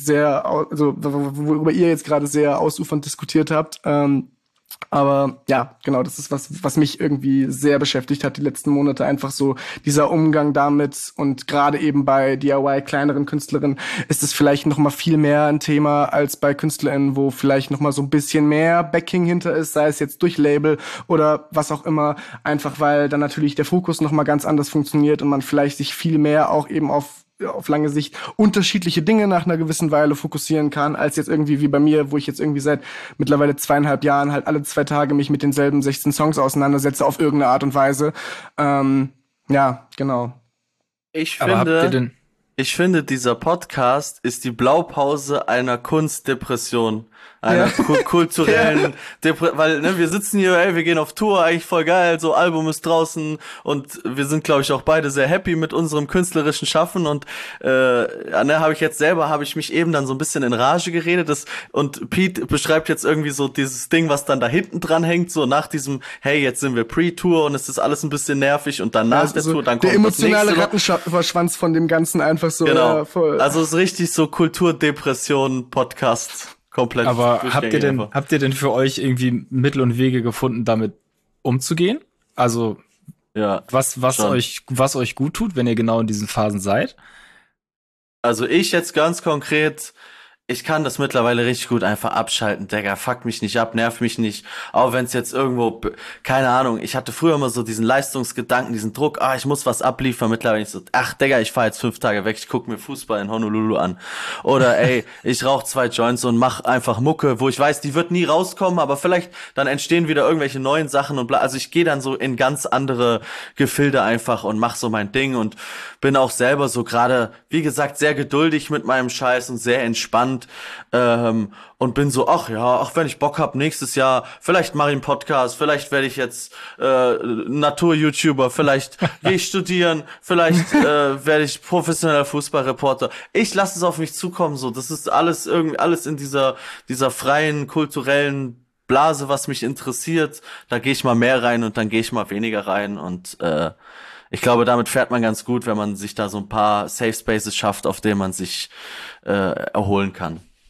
S6: worüber ihr jetzt gerade sehr ausufernd diskutiert habt. Aber ja, genau, das ist was mich irgendwie sehr beschäftigt hat die letzten Monate, einfach so dieser Umgang damit, und gerade eben bei DIY kleineren Künstlerinnen ist es vielleicht noch mal viel mehr ein Thema als bei KünstlerInnen, wo vielleicht noch mal so ein bisschen mehr Backing hinter ist, sei es jetzt durch Label oder was auch immer, einfach weil dann natürlich der Fokus noch mal ganz anders funktioniert und man vielleicht sich viel mehr auch eben auf lange Sicht unterschiedliche Dinge nach einer gewissen Weile fokussieren kann, als jetzt irgendwie wie bei mir, wo ich jetzt irgendwie seit mittlerweile 2,5 Jahren halt alle 2 Tage mich mit denselben 16 Songs auseinandersetze auf irgendeine Art und Weise. Ja, genau.
S5: Ich finde, dieser Podcast ist die Blaupause einer Kunstdepression. Einer kulturellen weil wir sitzen hier, wir gehen auf Tour, eigentlich voll geil, so Album ist draußen, und wir sind, glaube ich, auch beide sehr happy mit unserem künstlerischen Schaffen, und habe ich mich eben dann so ein bisschen in Rage geredet, und Pete beschreibt jetzt irgendwie so dieses Ding, was dann da hinten dran hängt, so nach diesem, hey, jetzt sind wir Pre-Tour und es ist alles ein bisschen nervig, und dann nach der Tour, dann kommt
S6: der emotionale Rattenschwanz von dem Ganzen einfach so.
S5: Genau.
S6: Ja, voll.
S5: Also es ist richtig so Kulturdepression-Podcast. Komplett.
S4: Aber habt ihr denn für euch irgendwie Mittel und Wege gefunden, damit umzugehen? Also, ja, was euch gut tut, wenn ihr genau in diesen Phasen seid?
S5: Also ich jetzt ganz konkret, ich kann das mittlerweile richtig gut einfach abschalten, Digga, fuck mich nicht ab, nerv mich nicht, auch wenn es jetzt irgendwo, keine Ahnung, ich hatte früher immer so diesen Leistungsgedanken, diesen Druck, ich muss was abliefern, mittlerweile ich so, ach Digga, ich fahr jetzt 5 Tage weg, ich guck mir Fußball in Honolulu an, oder ey, ich rauch 2 Joints und mach einfach Mucke, wo ich weiß, die wird nie rauskommen, aber vielleicht dann entstehen wieder irgendwelche neuen Sachen und also ich gehe dann so in ganz andere Gefilde einfach und mach so mein Ding und bin auch selber so gerade, wie gesagt, sehr geduldig mit meinem Scheiß und sehr entspannt. Und bin so, wenn ich Bock hab, nächstes Jahr, vielleicht mache ich einen Podcast, vielleicht werde ich jetzt Natur-YouTuber, vielleicht gehe ich studieren, vielleicht werde ich professioneller Fußballreporter. Ich lasse es auf mich zukommen, so. Das ist alles irgendwie alles in dieser freien, kulturellen Blase, was mich interessiert. Da gehe ich mal mehr rein und dann gehe ich mal weniger rein, und ich glaube, damit fährt man ganz gut, wenn man sich da so ein paar Safe Spaces schafft, auf denen man sich erholen kann.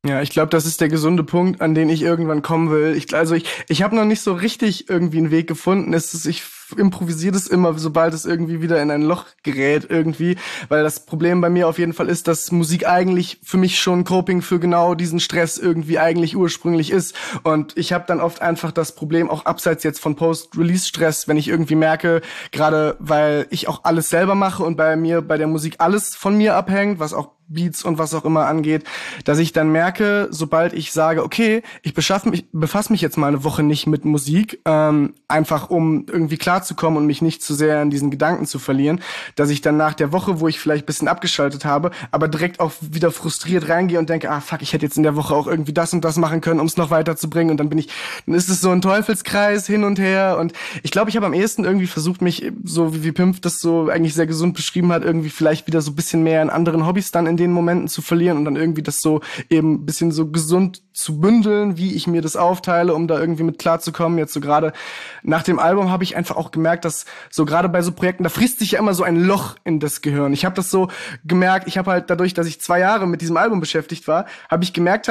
S6: Ja, ich glaube, das ist der gesunde Punkt, an den ich irgendwann kommen will. Ich habe noch nicht so richtig irgendwie einen Weg gefunden. Ich improvisiere das immer, sobald es irgendwie wieder in ein Loch gerät irgendwie, weil das Problem bei mir auf jeden Fall ist, dass Musik eigentlich für mich schon Coping für genau diesen Stress irgendwie eigentlich ursprünglich ist. Und ich habe dann oft einfach das Problem, auch abseits jetzt von Post-Release-Stress, wenn ich irgendwie merke, gerade weil ich auch alles selber mache und bei der Musik alles von mir abhängt, was auch Beats und was auch immer angeht, dass ich dann merke, sobald ich sage, okay, ich befasse mich jetzt mal eine Woche nicht mit Musik, einfach um irgendwie klarzukommen und mich nicht zu sehr in diesen Gedanken zu verlieren, dass ich dann nach der Woche, wo ich vielleicht ein bisschen abgeschaltet habe, aber direkt auch wieder frustriert reingehe und denke, fuck, ich hätte jetzt in der Woche auch irgendwie das und das machen können, um es noch weiterzubringen, und dann ist es so ein Teufelskreis hin und her, und ich glaube, ich habe am ehesten irgendwie versucht, mich, so wie Pimp das so eigentlich sehr gesund beschrieben hat, irgendwie vielleicht wieder so ein bisschen mehr in anderen Hobbys dann in den Momenten zu verlieren und dann irgendwie das so eben ein bisschen so gesund zu bündeln, wie ich mir das aufteile, um da irgendwie mit klarzukommen. Jetzt so gerade nach dem Album habe ich einfach auch gemerkt, dass so gerade bei so Projekten, da frisst sich ja immer so ein Loch in das Gehirn. Ich habe das so gemerkt, ich habe halt dadurch, dass ich 2 Jahre mit diesem Album beschäftigt war, habe ich gemerkt,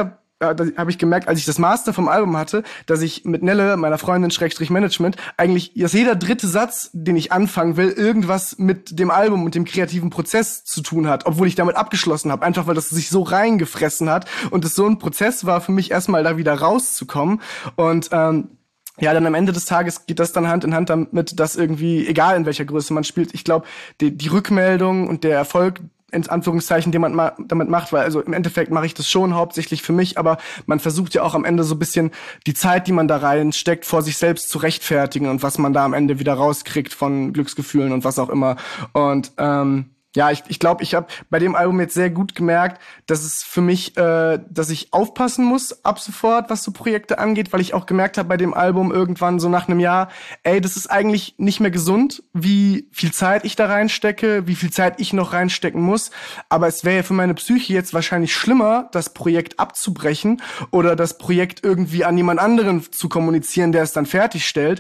S6: als ich das Master vom Album hatte, dass ich mit Nelle, meiner Freundin /Management, eigentlich, dass jeder dritte Satz, den ich anfangen will, irgendwas mit dem Album und dem kreativen Prozess zu tun hat, obwohl ich damit abgeschlossen habe, einfach weil das sich so reingefressen hat und es so ein Prozess war für mich erstmal da wieder rauszukommen. Und ja, dann am Ende des Tages geht das dann Hand in Hand damit, dass irgendwie, egal in welcher Größe man spielt, ich glaube, die Rückmeldung und der Erfolg, in Anführungszeichen, den man damit macht, weil also im Endeffekt mache ich das schon hauptsächlich für mich, aber man versucht ja auch am Ende so ein bisschen die Zeit, die man da reinsteckt, vor sich selbst zu rechtfertigen und was man da am Ende wieder rauskriegt von Glücksgefühlen und was auch immer. Und ja, ich glaube, ich habe bei dem Album jetzt sehr gut gemerkt, dass es für mich, dass ich aufpassen muss ab sofort, was so Projekte angeht, weil ich auch gemerkt habe bei dem Album irgendwann so nach einem Jahr, das ist eigentlich nicht mehr gesund, wie viel Zeit ich da reinstecke, wie viel Zeit ich noch reinstecken muss. Aber es wäre ja für meine Psyche jetzt wahrscheinlich schlimmer, das Projekt abzubrechen oder das Projekt irgendwie an jemand anderen zu kommunizieren, der es dann fertigstellt.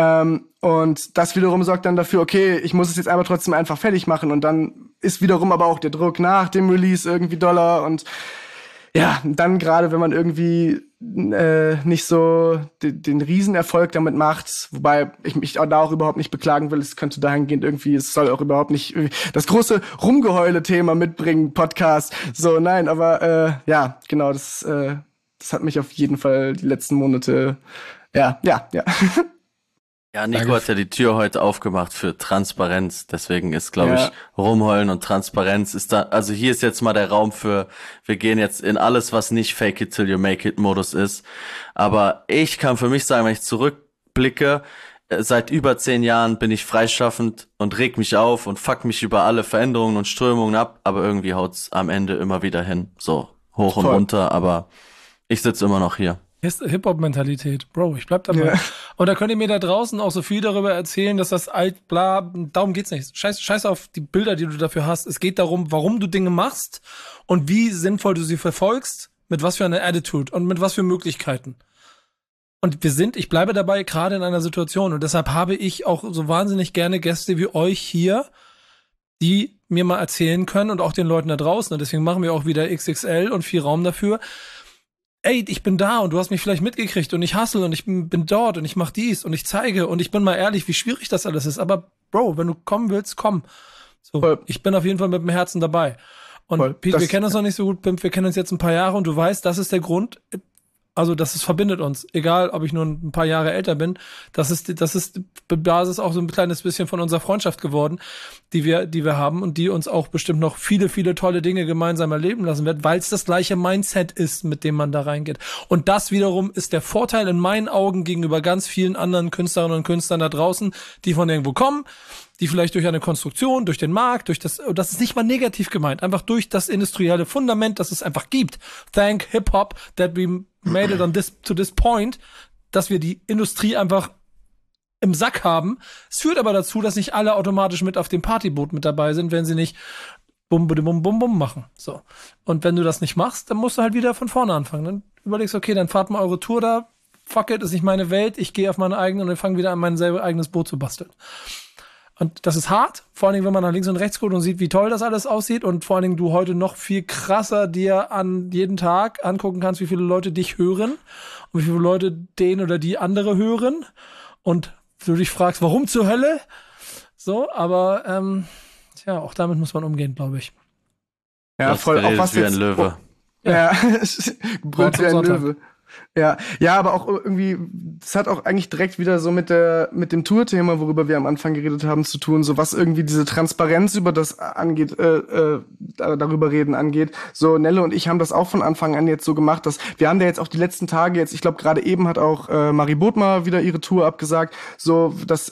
S6: Und das wiederum sorgt dann dafür, okay, ich muss es jetzt aber trotzdem einfach fertig machen, und dann ist wiederum aber auch der Druck nach dem Release irgendwie doller, und ja, dann gerade, wenn man irgendwie nicht so den Riesenerfolg damit macht, wobei ich mich da auch überhaupt nicht beklagen will, es könnte dahingehend irgendwie, es soll auch überhaupt nicht das große Rumgeheule-Thema mitbringen, Podcast, so, nein, aber ja, genau, das hat mich auf jeden Fall die letzten Monate, ja.
S5: Ja, Nico hat ja die Tür heute aufgemacht für Transparenz, deswegen ist, glaube ich, Rumheulen und Transparenz ist da, also hier ist jetzt mal der Raum für, wir gehen jetzt in alles, was nicht Fake it till you make it Modus ist, aber ich kann für mich sagen, wenn ich zurückblicke, seit über 10 Jahren bin ich freischaffend und reg mich auf und fuck mich über alle Veränderungen und Strömungen ab, aber irgendwie haut's am Ende immer wieder hin, so hoch und runter, aber ich sitze immer noch hier.
S3: Hip-Hop-Mentalität, Bro, ich bleib dabei. Ja. Und da könnt ihr mir da draußen auch so viel darüber erzählen, dass das bla, darum geht's nicht. Scheiß auf die Bilder, die du dafür hast. Es geht darum, warum du Dinge machst und wie sinnvoll du sie verfolgst, mit was für einer Attitude und mit was für Möglichkeiten. Und ich bleibe dabei, gerade in einer Situation, und deshalb habe ich auch so wahnsinnig gerne Gäste wie euch hier, die mir mal erzählen können, und auch den Leuten da draußen, und deswegen machen wir auch wieder XXL und viel Raum dafür. Ey, ich bin da und du hast mich vielleicht mitgekriegt und ich hustle und ich bin dort und ich mach dies und ich zeige und ich bin mal ehrlich, wie schwierig das alles ist. Aber Bro, wenn du kommen willst, komm. So, ich bin auf jeden Fall mit dem Herzen dabei. Und Pete, wir kennen uns noch nicht so gut, Pimp, wir kennen uns jetzt ein paar Jahre, und du weißt, das ist der Grund, also das verbindet uns. Egal, ob ich nur ein paar Jahre älter bin, das ist Basis auch so ein kleines bisschen von unserer Freundschaft geworden, die wir haben und die uns auch bestimmt noch viele, viele tolle Dinge gemeinsam erleben lassen wird, weil es das gleiche Mindset ist, mit dem man da reingeht. Und das wiederum ist der Vorteil in meinen Augen gegenüber ganz vielen anderen Künstlerinnen und Künstlern da draußen, die von irgendwo kommen, die vielleicht durch eine Konstruktion, durch den Markt, das ist nicht mal negativ gemeint, einfach durch das industrielle Fundament, das es einfach gibt. Thank Hip-Hop that we made it to this point, dass wir die Industrie einfach im Sack haben. Es führt aber dazu, dass nicht alle automatisch mit auf dem Partyboot mit dabei sind, wenn sie nicht bum, bum, bum, bum machen. So. Und wenn du das nicht machst, dann musst du halt wieder von vorne anfangen. Dann überlegst, okay, dann fahrt mal eure Tour da, fuck it, ist nicht meine Welt, ich gehe auf meine eigene und fange wieder an, mein selber eigenes Boot zu basteln. Und das ist hart, vor allen Dingen, wenn man nach links und rechts guckt und sieht, wie toll das alles aussieht und vor allen Dingen du heute noch viel krasser dir an jeden Tag angucken kannst, wie viele Leute dich hören und wie viele Leute den oder die andere hören und du dich fragst, warum zur Hölle? So, aber auch damit muss man umgehen, glaube ich.
S6: Ja, voll. Auch was
S5: wie
S6: jetzt,
S5: ein Löwe.
S6: Ja, brüllt wie ein Löwe. Ja, aber auch irgendwie, das hat auch eigentlich direkt wieder so mit dem Tour-Thema, worüber wir am Anfang geredet haben, zu tun, so was irgendwie diese Transparenz über das angeht, darüber reden angeht. So, Nelle und ich haben das auch von Anfang an jetzt so gemacht, dass wir haben da jetzt auch die letzten Tage jetzt, ich glaube gerade eben hat auch Marie Bodmer wieder ihre Tour abgesagt, so, dass,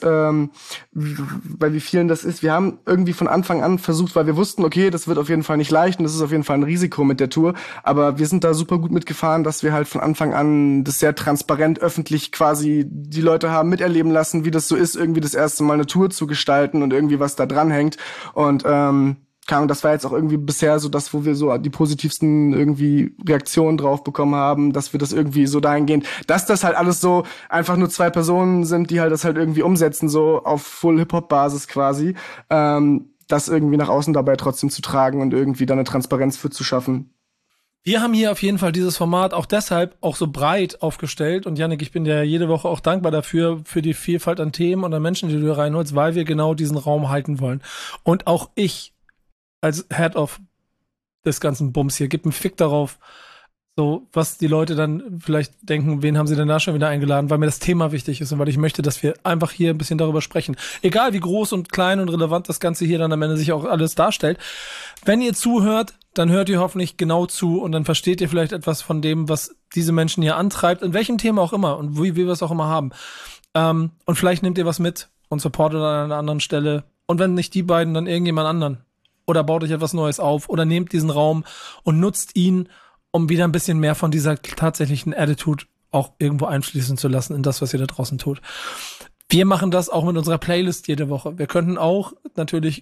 S6: bei wie vielen das ist, wir haben irgendwie von Anfang an versucht, weil wir wussten, okay, das wird auf jeden Fall nicht leicht und das ist auf jeden Fall ein Risiko mit der Tour, aber wir sind da super gut mitgefahren, dass wir halt von Anfang an das sehr transparent öffentlich quasi die Leute haben miterleben lassen, wie das so ist, irgendwie das erste Mal eine Tour zu gestalten und irgendwie was da dran hängt. Und das war jetzt auch irgendwie bisher so das, wo wir so die positivsten irgendwie Reaktionen drauf bekommen haben, dass wir das irgendwie so dahingehend, dass das halt alles so einfach nur 2 Personen sind, die halt das halt irgendwie umsetzen, so auf Full-Hip-Hop-Basis quasi, das irgendwie nach außen dabei trotzdem zu tragen und irgendwie da eine Transparenz für zu schaffen.
S3: Wir haben hier auf jeden Fall dieses Format auch deshalb auch so breit aufgestellt und Yannick, ich bin dir jede Woche auch dankbar dafür, für die Vielfalt an Themen und an Menschen, die du hier reinholst, weil wir genau diesen Raum halten wollen. Und auch ich als Head of des ganzen Bums hier, gib einen Fick darauf, so was die Leute dann vielleicht denken, wen haben sie denn da schon wieder eingeladen, weil mir das Thema wichtig ist und weil ich möchte, dass wir einfach hier ein bisschen darüber sprechen. Egal wie groß und klein und relevant das Ganze hier dann am Ende sich auch alles darstellt. Wenn ihr zuhört, dann hört ihr hoffentlich genau zu und dann versteht ihr vielleicht etwas von dem, was diese Menschen hier antreibt, in welchem Thema auch immer und wie wir es auch immer haben. Und vielleicht nehmt ihr was mit und supportet an einer anderen Stelle. Und wenn nicht die beiden, dann irgendjemand anderen. Oder baut euch etwas Neues auf oder nehmt diesen Raum und nutzt ihn, um wieder ein bisschen mehr von dieser tatsächlichen Attitude auch irgendwo einfließen zu lassen in das, was ihr da draußen tut. Wir machen das auch mit unserer Playlist jede Woche. Wir könnten auch natürlich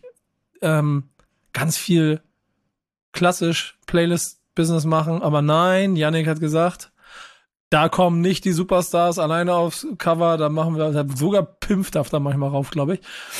S3: ganz viel klassisch Playlist-Business machen, aber nein, Yannick hat gesagt, da kommen nicht die Superstars alleine aufs Cover, da machen wir, sogar Pimpf darf da manchmal rauf, glaube ich,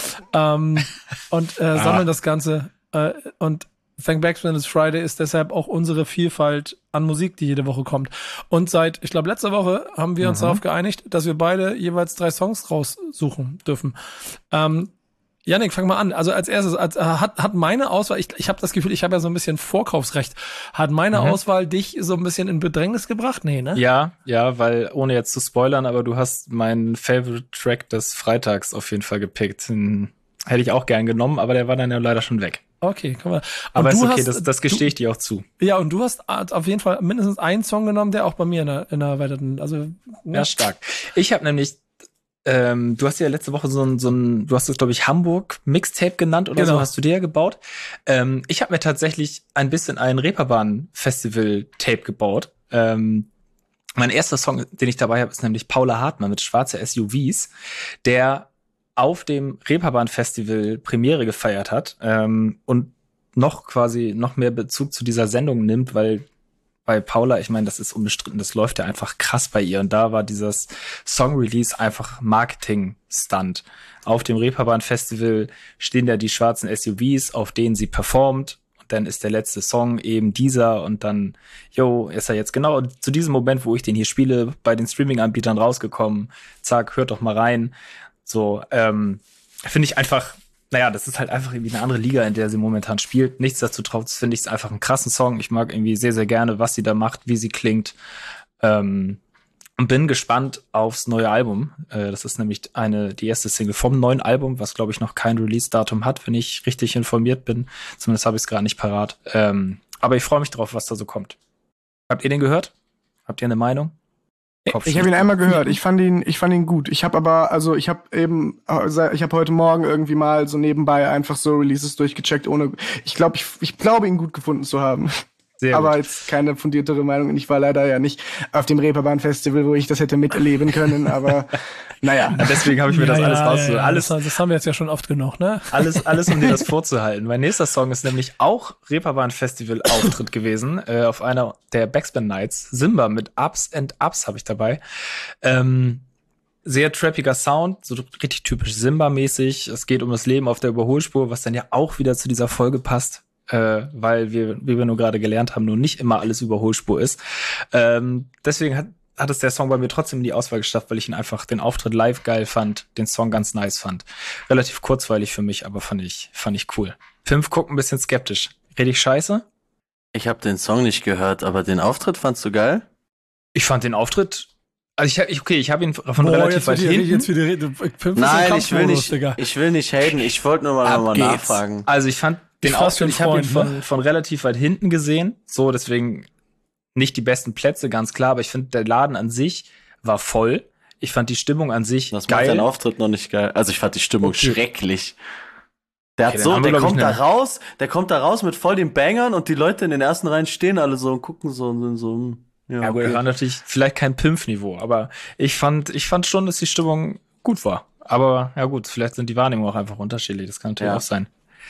S3: und sammeln das Ganze und Thank Backspin It's Friday ist deshalb auch unsere Vielfalt an Musik, die jede Woche kommt. Und seit, ich glaube, letzter Woche haben wir uns darauf geeinigt, dass wir beide jeweils 3 Songs raussuchen dürfen. Yannick, fang mal an. Also als erstes, hat meine Auswahl, ich habe das Gefühl, ich habe ja so ein bisschen Vorkaufsrecht. Hat meine Auswahl dich so ein bisschen in Bedrängnis gebracht? Nee, ne?
S4: Ja, weil, ohne jetzt zu spoilern, aber du hast meinen Favorite Track des Freitags auf jeden Fall gepickt. Hätte ich auch gern genommen, aber der war dann ja leider schon weg.
S3: Okay, komm mal.
S4: Aber ist okay, das gestehe ich dir auch zu.
S3: Ja, und du hast auf jeden Fall mindestens einen Song genommen, der auch bei mir in der erweiterten, also.
S4: Ja, stark. Ich habe nämlich, du hast ja letzte Woche du hast es, glaube ich, Hamburg Mixtape genannt oder so, hast du dir ja gebaut. Ich habe mir tatsächlich ein bisschen ein Reeperbahn-Festival-Tape gebaut. Mein erster Song, den ich dabei habe, ist nämlich Paula Hartmann mit Schwarze SUVs, der auf dem Reeperbahn-Festival Premiere gefeiert hat und noch mehr Bezug zu dieser Sendung nimmt, weil bei Paula, ich meine, das ist unbestritten, das läuft ja einfach krass bei ihr und da war dieses Song-Release einfach Marketing-Stunt. Auf dem Reeperbahn-Festival stehen ja die schwarzen SUVs, auf denen sie performt und dann ist der letzte Song eben dieser und dann, ist er jetzt genau zu diesem Moment, wo ich den hier spiele, bei den Streaming-Anbietern rausgekommen, zack, hört doch mal rein. So, finde ich einfach, das ist halt einfach irgendwie eine andere Liga, in der sie momentan spielt. Nichtsdestotrotz finde ich es einfach einen krassen Song. Ich mag irgendwie sehr, sehr gerne, was sie da macht, wie sie klingt. Und bin gespannt aufs neue Album. Das ist nämlich die erste Single vom neuen Album, was, glaube ich, noch kein Release-Datum hat, wenn ich richtig informiert bin. Zumindest habe ich es gerade nicht parat. Aber ich freue mich drauf, was da so kommt. Habt ihr den gehört? Habt ihr eine Meinung?
S6: Ich habe ihn einmal gehört. Ich fand ihn gut. Ich habe heute Morgen irgendwie mal so nebenbei einfach so Releases durchgecheckt, ich glaube ihn gut gefunden zu haben.
S4: Sehr
S6: aber
S4: gut.
S6: jetzt keine fundiertere Meinung. Und ich war leider ja nicht auf dem Reeperbahn-Festival, wo ich das hätte miterleben können, aber naja.
S4: Deswegen habe ich mir das alles rausgesucht.
S3: Alles, das haben wir jetzt ja schon oft genug, ne?
S4: Alles, um dir das vorzuhalten. Mein nächster Song ist nämlich auch Reeperbahn-Festival-Auftritt gewesen, auf einer der Backspin Nights. Simba mit Ups and Ups habe ich dabei. sehr trappiger Sound, so richtig typisch Simba-mäßig. Es geht um das Leben auf der Überholspur, was dann ja auch wieder zu dieser Folge passt, weil wir, wie wir nur gerade gelernt haben, nur nicht immer alles Überholspur ist. Deswegen hat es der Song bei mir trotzdem in die Auswahl geschafft, weil ich ihn einfach den Auftritt live geil fand, den Song ganz nice fand. Relativ kurzweilig für mich, aber fand ich cool. Pimp guckt ein bisschen skeptisch. Rede ich scheiße?
S5: Ich habe den Song nicht gehört, aber den Auftritt fandst du geil?
S4: Ich fand den Auftritt, also ich habe ihn von relativ weit hinten.
S5: Nein, ich will nicht haten, ich wollte nur mal nachfragen.
S4: Also ich fand den Auftritt, ich habe ihn von relativ weit hinten gesehen, so deswegen nicht die besten Plätze, ganz klar, aber ich finde, der Laden an sich war voll. Ich fand die Stimmung an sich
S5: geil. Das
S4: geil.
S5: macht den Auftritt noch nicht geil. Also ich fand die Stimmung schrecklich. Der kommt da raus mit voll den Bangern und die Leute in den ersten Reihen stehen alle so und gucken so und sind so.
S4: Ja, gut, das war natürlich vielleicht kein Pimpf-Niveau, aber ich fand schon, dass die Stimmung gut war. Aber ja gut, vielleicht sind die Wahrnehmungen auch einfach unterschiedlich. Das kann natürlich auch sein.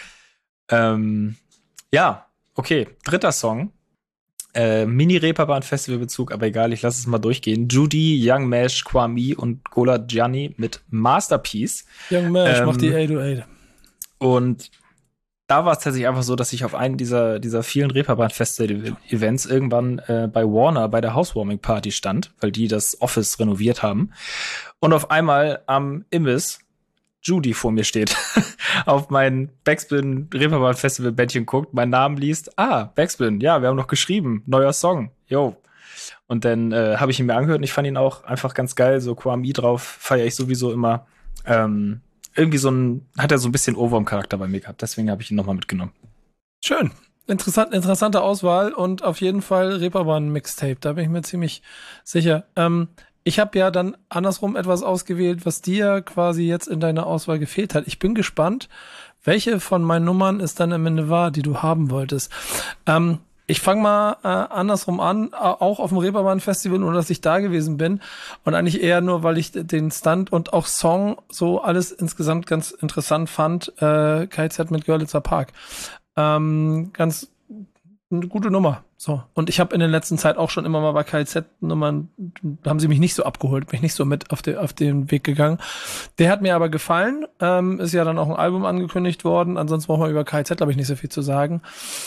S4: Ja, okay. Dritter Song. Mini-Reeperbahn-Festival-Bezug, aber egal, ich lasse es mal durchgehen. Judy, Young Mesh, Kwame und Gola Gianni mit Masterpiece.
S3: Young Mesh macht die 808.
S4: Und da war es tatsächlich einfach so, dass ich auf einen dieser vielen Reeperbahn-Festival-Events irgendwann bei Warner bei der Housewarming-Party stand, weil die das Office renoviert haben. Und auf einmal am Imbiss Judy vor mir steht, auf mein Backspin Reeperbahn Festival Bettchen guckt, meinen Namen liest, Backspin, ja, wir haben noch geschrieben, neuer Song, yo. Und dann habe ich ihn mir angehört und ich fand ihn auch einfach ganz geil, so Kwame drauf, feiere ich sowieso immer. Irgendwie hat er so ein bisschen Ohrwurm-Charakter bei mir gehabt, deswegen habe ich ihn nochmal mitgenommen.
S3: Schön. Interessante Auswahl und auf jeden Fall Reeperbahn-Mixtape, da bin ich mir ziemlich sicher. Ich habe ja dann andersrum etwas ausgewählt, was dir quasi jetzt in deiner Auswahl gefehlt hat. Ich bin gespannt, welche von meinen Nummern es dann am Ende war, die du haben wolltest. Ich fange mal andersrum an, auch auf dem Reeperbahn-Festival, nur dass ich da gewesen bin. Und eigentlich eher nur, weil ich den Stunt und auch Song so alles insgesamt ganz interessant fand. KZ mit Görlitzer Park. Ganz eine gute Nummer. So. Und ich habe in der letzten Zeit auch schon immer mal bei KZ-Nummern, haben sie mich nicht so abgeholt, mich nicht so mit auf den Weg gegangen. Der hat mir aber gefallen. Ist ja dann auch ein Album angekündigt worden. Ansonsten brauchen wir über KZ, glaube ich, nicht so viel zu sagen.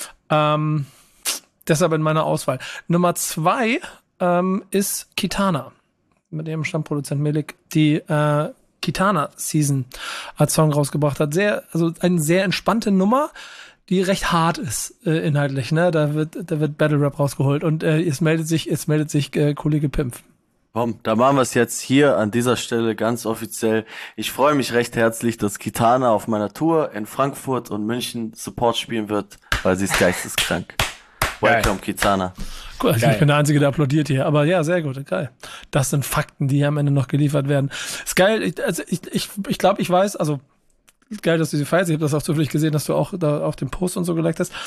S3: Deshalb in meiner Auswahl. Nummer 2 ist Kitana. Mit ihrem Stammproduzent Milik, die Kitana-Season als Song rausgebracht hat. Also eine sehr entspannte Nummer, die recht hart ist, inhaltlich, ne? Da wird Battle Rap rausgeholt und es meldet sich Kollege Pimpf.
S5: Komm, da machen wir es jetzt hier an dieser Stelle ganz offiziell. Ich freue mich recht herzlich, dass Kitana auf meiner Tour in Frankfurt und München Support spielen wird, weil sie ist geisteskrank. Welcome, Kitana.
S3: Cool, ich bin der Einzige, der applaudiert hier. Aber ja, sehr gut, geil. Das sind Fakten, die am Ende noch geliefert werden. Ist geil, ich glaube, ich weiß, also geil, dass du sie feierst. Ich habe das auch zufällig gesehen, dass du auch da auf den Post und so geliked hast.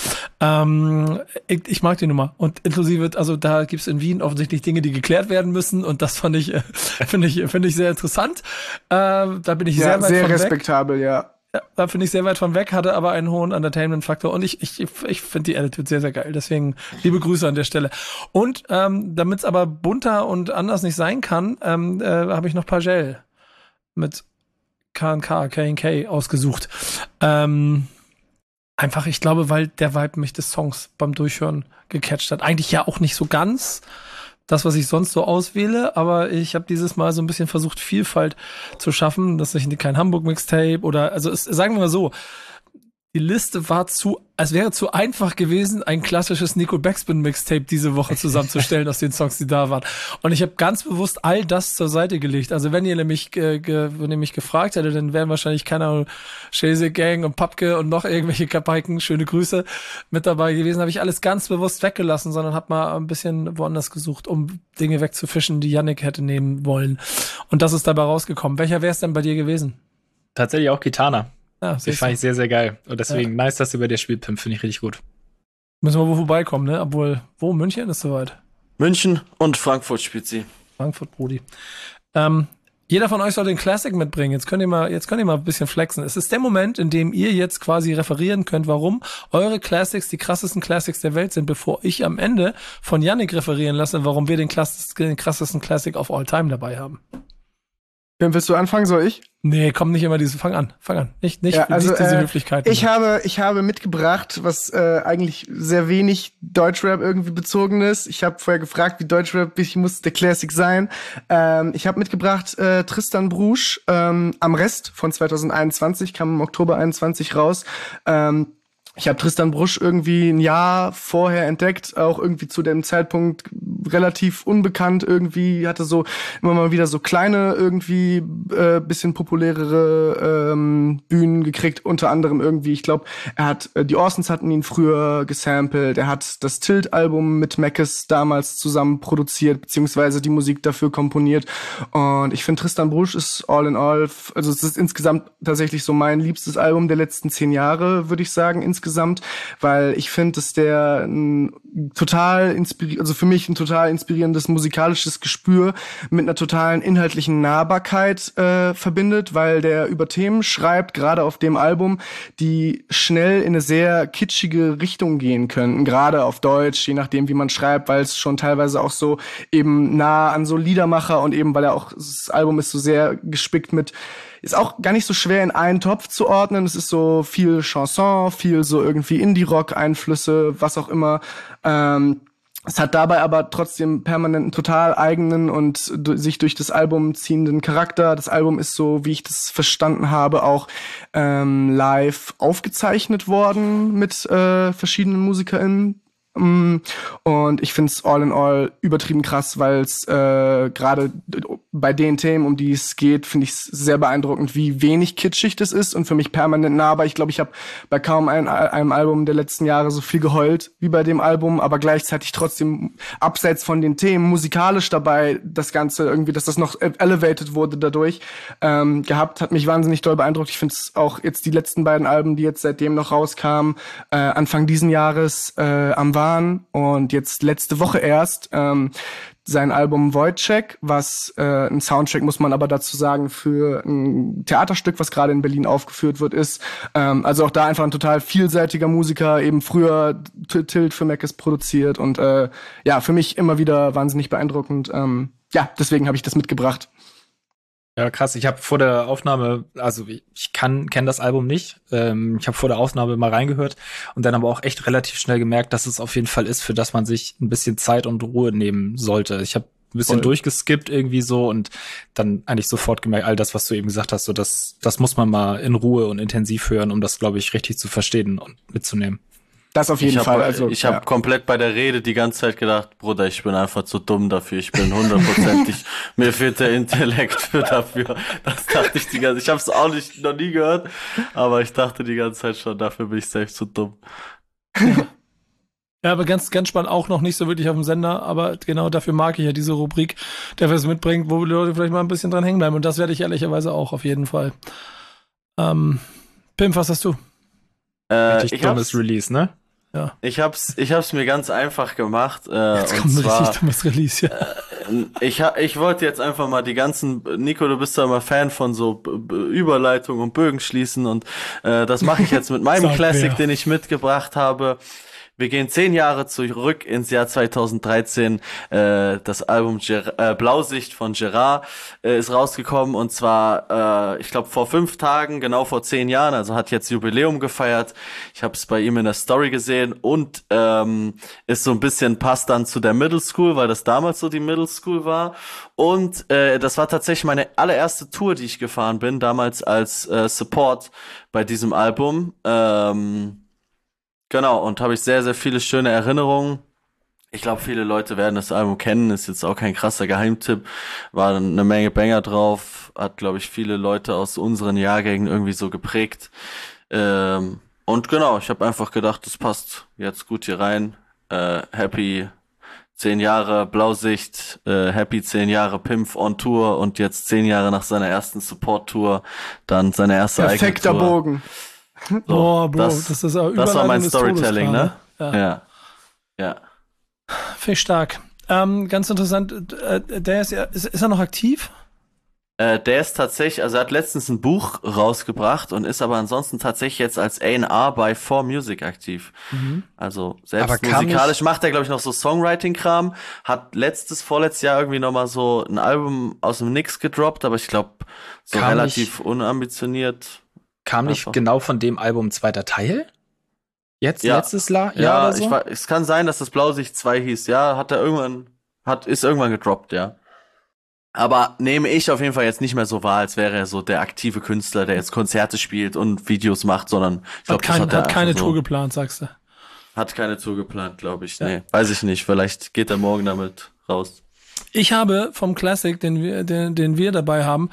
S3: Ich mag die Nummer. Und inklusive, also da gibt's in Wien offensichtlich Dinge, die geklärt werden müssen. Und das finde ich sehr interessant. Da bin ich sehr weit
S6: sehr
S3: von
S6: respektabel,
S3: weg.
S6: Ja,
S3: da bin ich sehr weit von weg, hatte aber einen hohen Entertainment-Faktor. Und ich finde die Attitude sehr, sehr geil. Deswegen liebe Grüße an der Stelle. Und damit es aber bunter und anders nicht sein kann, habe ich noch Pagel mit K&K ausgesucht. Einfach, ich glaube, weil der Vibe mich des Songs beim Durchhören gecatcht hat. Eigentlich ja auch nicht so ganz das, was ich sonst so auswähle, aber ich habe dieses Mal so ein bisschen versucht, Vielfalt zu schaffen, dass ich kein Hamburg-Mixtape oder, also sagen wir mal so, die Liste war es wäre zu einfach gewesen, ein klassisches Nico Backspin-Mixtape diese Woche zusammenzustellen aus den Songs, die da waren. Und ich habe ganz bewusst all das zur Seite gelegt. Also wenn ihr nämlich wenn ihr mich gefragt hättet, dann wären wahrscheinlich, keine Ahnung, Chase Gang und Papke und noch irgendwelche Kapaiken, schöne Grüße, mit dabei gewesen. Habe ich alles ganz bewusst weggelassen, sondern habe mal ein bisschen woanders gesucht, um Dinge wegzufischen, die Yannick hätte nehmen wollen. Und das ist dabei rausgekommen. Welcher wäre es denn bei dir gewesen?
S4: Tatsächlich auch Kitana.
S3: Ja,
S4: die fand ich sehr, sehr geil. Und deswegen nice, dass du bei dir spielt, Pimp, finde ich richtig gut.
S3: Müssen wir wo vorbeikommen, ne? Obwohl, München ist soweit?
S5: München und Frankfurt spielt sie.
S3: Frankfurt, Brudi. Jeder von euch soll den Classic mitbringen. Jetzt könnt ihr mal ein bisschen flexen. Es ist der Moment, in dem ihr jetzt quasi referieren könnt, warum eure Classics die krassesten Classics der Welt sind, bevor ich am Ende von Yannick referieren lasse, warum wir den krassesten Classic of all time dabei haben.
S6: Wem willst du anfangen, soll ich?
S3: Nee, komm nicht immer fang an. Nicht
S6: Ja, also,
S3: nicht diese Höflichkeit.
S6: Ich habe mitgebracht, was eigentlich sehr wenig Deutschrap irgendwie bezogen ist. Ich habe vorher gefragt, wie Deutschrap, wie muss der Classic sein. Ich habe mitgebracht Tristan Brusch, Am Rest von 2021, kam im Oktober 21 raus. Ich habe Tristan Brusch irgendwie ein Jahr vorher entdeckt, auch irgendwie zu dem Zeitpunkt relativ unbekannt irgendwie, hatte so immer mal wieder so kleine irgendwie bisschen populärere Bühnen gekriegt, unter anderem irgendwie, ich glaube, er hat die Orsons hatten ihn früher gesampelt, er hat das Tilt-Album mit Mackes damals zusammen produziert, beziehungsweise die Musik dafür komponiert, und ich finde Tristan Brusch ist all in all, also es ist insgesamt tatsächlich so mein liebstes Album der letzten 10 Jahre, würde ich sagen, insgesamt, weil ich finde, dass der also für mich ein total inspirierendes musikalisches Gespür mit einer totalen inhaltlichen Nahbarkeit verbindet, weil der über Themen schreibt, gerade auf dem Album, die schnell in eine sehr kitschige Richtung gehen könnten, gerade auf Deutsch, je nachdem, wie man schreibt, weil es schon teilweise auch so eben nah an so Liedermacher und eben, weil er auch, das Album ist so sehr gespickt mit, ist auch gar nicht so schwer in einen Topf zu ordnen. Es ist so viel Chanson, viel so irgendwie Indie-Rock-Einflüsse, was auch immer. Es hat dabei aber trotzdem permanent einen total eigenen und sich durch das Album ziehenden Charakter. Das Album ist so, wie ich das verstanden habe, auch live aufgezeichnet worden mit verschiedenen MusikerInnen. Und ich finde es all in all übertrieben krass, weil es gerade bei den Themen, um die es geht, finde ich es sehr beeindruckend, wie wenig kitschig das ist und für mich permanent nah. Aber ich glaube, ich habe bei kaum einem Album der letzten Jahre so viel geheult wie bei dem Album, aber gleichzeitig trotzdem abseits von den Themen musikalisch dabei das Ganze irgendwie, dass das noch elevated wurde dadurch gehabt, hat mich wahnsinnig doll beeindruckt. Ich finde es auch jetzt die letzten beiden Alben, die jetzt seitdem noch rauskamen, Anfang diesen Jahres am waren und jetzt letzte Woche erst sein Album Wojciech, was ein Soundtrack, muss man aber dazu sagen, für ein Theaterstück, was gerade in Berlin aufgeführt wird, ist. Also auch da einfach ein total vielseitiger Musiker, eben früher Tilt für Mackes produziert und ja, für mich immer wieder wahnsinnig beeindruckend. Ja, deswegen habe ich das mitgebracht.
S4: Ja, krass. Ich habe vor der Aufnahme, also ich kenne das Album nicht. Ich habe vor der Aufnahme mal reingehört und dann aber auch echt relativ schnell gemerkt, dass es auf jeden Fall ist, für das man sich ein bisschen Zeit und Ruhe nehmen sollte. Ich habe ein bisschen durchgeskippt irgendwie so und dann eigentlich sofort gemerkt, all das, was du eben gesagt hast, so das muss man mal in Ruhe und intensiv hören, um das, glaube ich, richtig zu verstehen und mitzunehmen.
S6: Das auf jeden Fall. Also
S5: ich habe komplett bei der Rede die ganze Zeit gedacht, Bruder, ich bin einfach zu dumm dafür. Ich bin 100%, mir fehlt der Intellekt dafür. Das dachte ich die ganze Zeit. Ich habe es auch noch nie gehört, aber ich dachte die ganze Zeit schon, dafür bin ich selbst zu dumm.
S3: Ja, aber ganz spannend, auch noch nicht so wirklich auf dem Sender, aber genau dafür mag ich ja diese Rubrik, der was mitbringt, wo die Leute vielleicht mal ein bisschen dran hängen bleiben, und das werde ich ehrlicherweise auch auf jeden Fall. Pimp, was hast du?
S4: Richtig dummes Release, ne?
S5: Ja. Ich hab's mir ganz einfach gemacht.
S3: Jetzt kommt ein richtig dummes Release, ja.
S5: Ich wollte jetzt einfach mal die ganzen, Nico, du bist ja immer Fan von so Überleitungen und Bögen schließen, und das mache ich jetzt mit meinem Classic, den ich mitgebracht habe. Wir gehen 10 Jahre zurück ins Jahr 2013. Das Album Blausicht von Gerard ist rausgekommen, und zwar, ich glaube, vor 5 Tagen, genau vor 10 Jahren, also hat jetzt Jubiläum gefeiert. Ich habe es bei ihm in der Story gesehen, und ist so ein bisschen, passt dann zu der Middle School, weil das damals so die Middle School war. Und das war tatsächlich meine allererste Tour, die ich gefahren bin, damals als Support bei diesem Album. Genau, und habe ich sehr, sehr viele schöne Erinnerungen. Ich glaube, viele Leute werden das Album kennen, ist jetzt auch kein krasser Geheimtipp. War eine Menge Banger drauf, hat, glaube ich, viele Leute aus unseren Jahrgängen irgendwie so geprägt. Und genau, ich habe einfach gedacht, das passt jetzt gut hier rein. Happy 10 Jahre Blausicht, Happy 10 Jahre Pimp on Tour, und jetzt 10 Jahre nach seiner ersten Support-Tour, dann seine erste eigene Tour.
S6: Perfekter Bogen.
S5: So,
S3: Bro, das
S5: war mein Storytelling, ne? Ja.
S3: Finde ich stark. Ganz interessant, der ist er noch aktiv?
S5: Der ist tatsächlich, also er hat letztens ein Buch rausgebracht und ist aber ansonsten tatsächlich jetzt als A&R bei 4Music aktiv. Also selbst musikalisch macht er, glaube ich, noch so Songwriting-Kram, hat vorletztes Jahr irgendwie nochmal so ein Album aus dem Nix gedroppt, aber ich glaube, so relativ unambitioniert.
S4: Kam nicht genau von dem Album ein zweiter Teil? Letztes Jahr
S5: ja,
S4: oder so?
S5: Es kann sein, dass das Blausicht 2 hieß, ja, ist irgendwann gedroppt, ja. Aber nehme ich auf jeden Fall jetzt nicht mehr so wahr, als wäre er so der aktive Künstler, der jetzt Konzerte spielt und Videos macht, sondern ich glaube,
S3: hat keine Tour geplant, sagst du.
S5: Hat keine Tour geplant, glaube ich. Ja. Nee, weiß ich nicht. Vielleicht geht er morgen damit raus.
S3: Ich habe vom Classic, den wir dabei haben,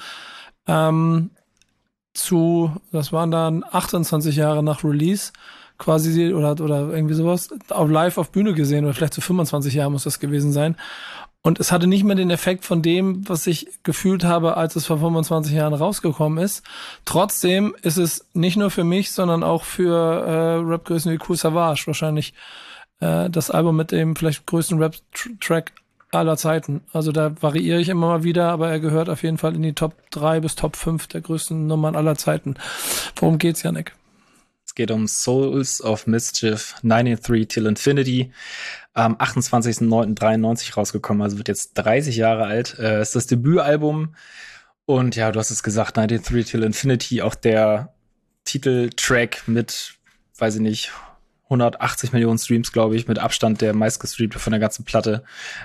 S3: das waren dann 28 Jahre nach Release, quasi, oder irgendwie sowas, live auf Bühne gesehen, oder vielleicht zu 25 Jahren muss das gewesen sein. Und es hatte nicht mehr den Effekt von dem, was ich gefühlt habe, als es vor 25 Jahren rausgekommen ist. Trotzdem ist es nicht nur für mich, sondern auch für Rap-Größen wie Kool Savas wahrscheinlich das Album mit dem vielleicht größten Rap-Track aller Zeiten. Also da variiere ich immer mal wieder, aber er gehört auf jeden Fall in die Top 3 bis Top 5 der größten Nummern aller Zeiten. Worum geht's, Yannick?
S4: Es geht um Souls of Mischief 93 Till Infinity. Am 28.09.93 rausgekommen, also wird jetzt 30 Jahre alt. Ist das Debütalbum. Und ja, du hast es gesagt, 93 Till Infinity, auch der Titeltrack mit, weiß ich nicht, 180 Millionen Streams, glaube ich, mit Abstand der meistgestreamte von der ganzen Platte.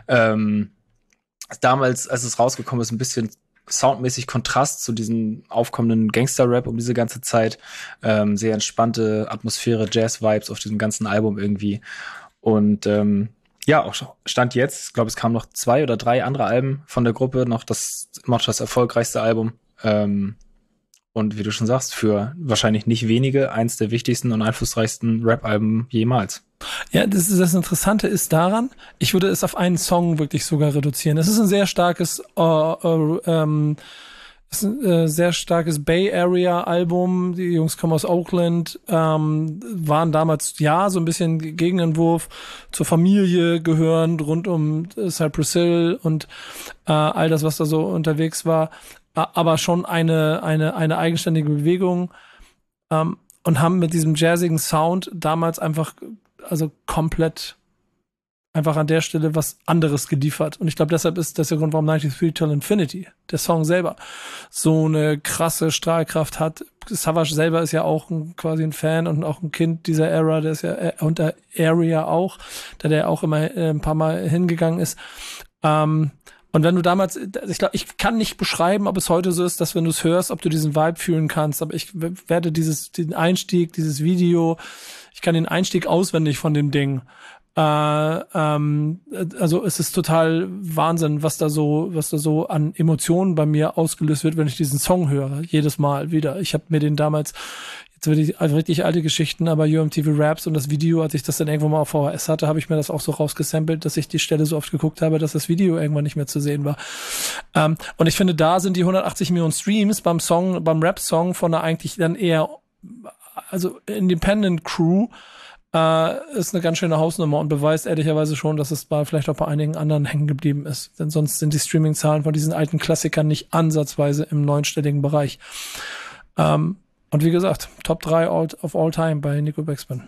S4: Damals, als es rausgekommen ist, ein bisschen soundmäßig Kontrast zu diesem aufkommenden Gangster-Rap um diese ganze Zeit. Sehr entspannte Atmosphäre, Jazz-Vibes auf diesem ganzen Album irgendwie. Und auch Stand jetzt, ich glaube, es kamen noch 2 oder 3 andere Alben von der Gruppe, noch das erfolgreichste Album. Und wie du schon sagst, für wahrscheinlich nicht wenige, eins der wichtigsten und einflussreichsten Rap-Alben jemals.
S3: Ja, das Interessante ist daran, ich würde es auf einen Song wirklich sogar reduzieren. Es ist ein sehr starkes Bay Area Album. Die Jungs kommen aus Oakland, waren damals so ein bisschen Gegenentwurf zur Familie gehörend rund um Cypress Hill und all das, was da so unterwegs war, aber schon eine eigenständige Bewegung, und haben mit diesem jazzigen Sound damals einfach komplett einfach an der Stelle was anderes geliefert. Und ich glaube, deshalb ist das der Grund, warum 93 Till Infinity, der Song selber, so eine krasse Strahlkraft hat. Savage selber ist ja auch quasi ein Fan und auch ein Kind dieser Era, der ist ja unter Area auch, da der auch immer ein paar Mal hingegangen ist. Und wenn du damals, ich glaube, ich kann nicht beschreiben, ob es heute so ist, dass wenn du es hörst, ob du diesen Vibe fühlen kannst, aber ich werde den Einstieg, dieses Video, ich kann den Einstieg auswendig von dem Ding. Also es ist total Wahnsinn, was da so an Emotionen bei mir ausgelöst wird, wenn ich diesen Song höre, jedes Mal wieder. Ich habe mir den damals, jetzt wirklich richtig alte Geschichten, aber UMTV Raps und das Video, als ich das dann irgendwann mal auf VHS hatte, habe ich mir das auch so rausgesampelt, dass ich die Stelle so oft geguckt habe, dass das Video irgendwann nicht mehr zu sehen war. Und ich finde, da sind die 180 Millionen Streams beim Rap-Song von einer eigentlich dann eher, Independent Crew, ist eine ganz schöne Hausnummer und beweist ehrlicherweise schon, dass es vielleicht auch bei einigen anderen hängen geblieben ist. Denn sonst sind die Streaming-Zahlen von diesen alten Klassikern nicht ansatzweise im neunstelligen Bereich. Und wie gesagt, Top 3 of all time bei Nico Backspin.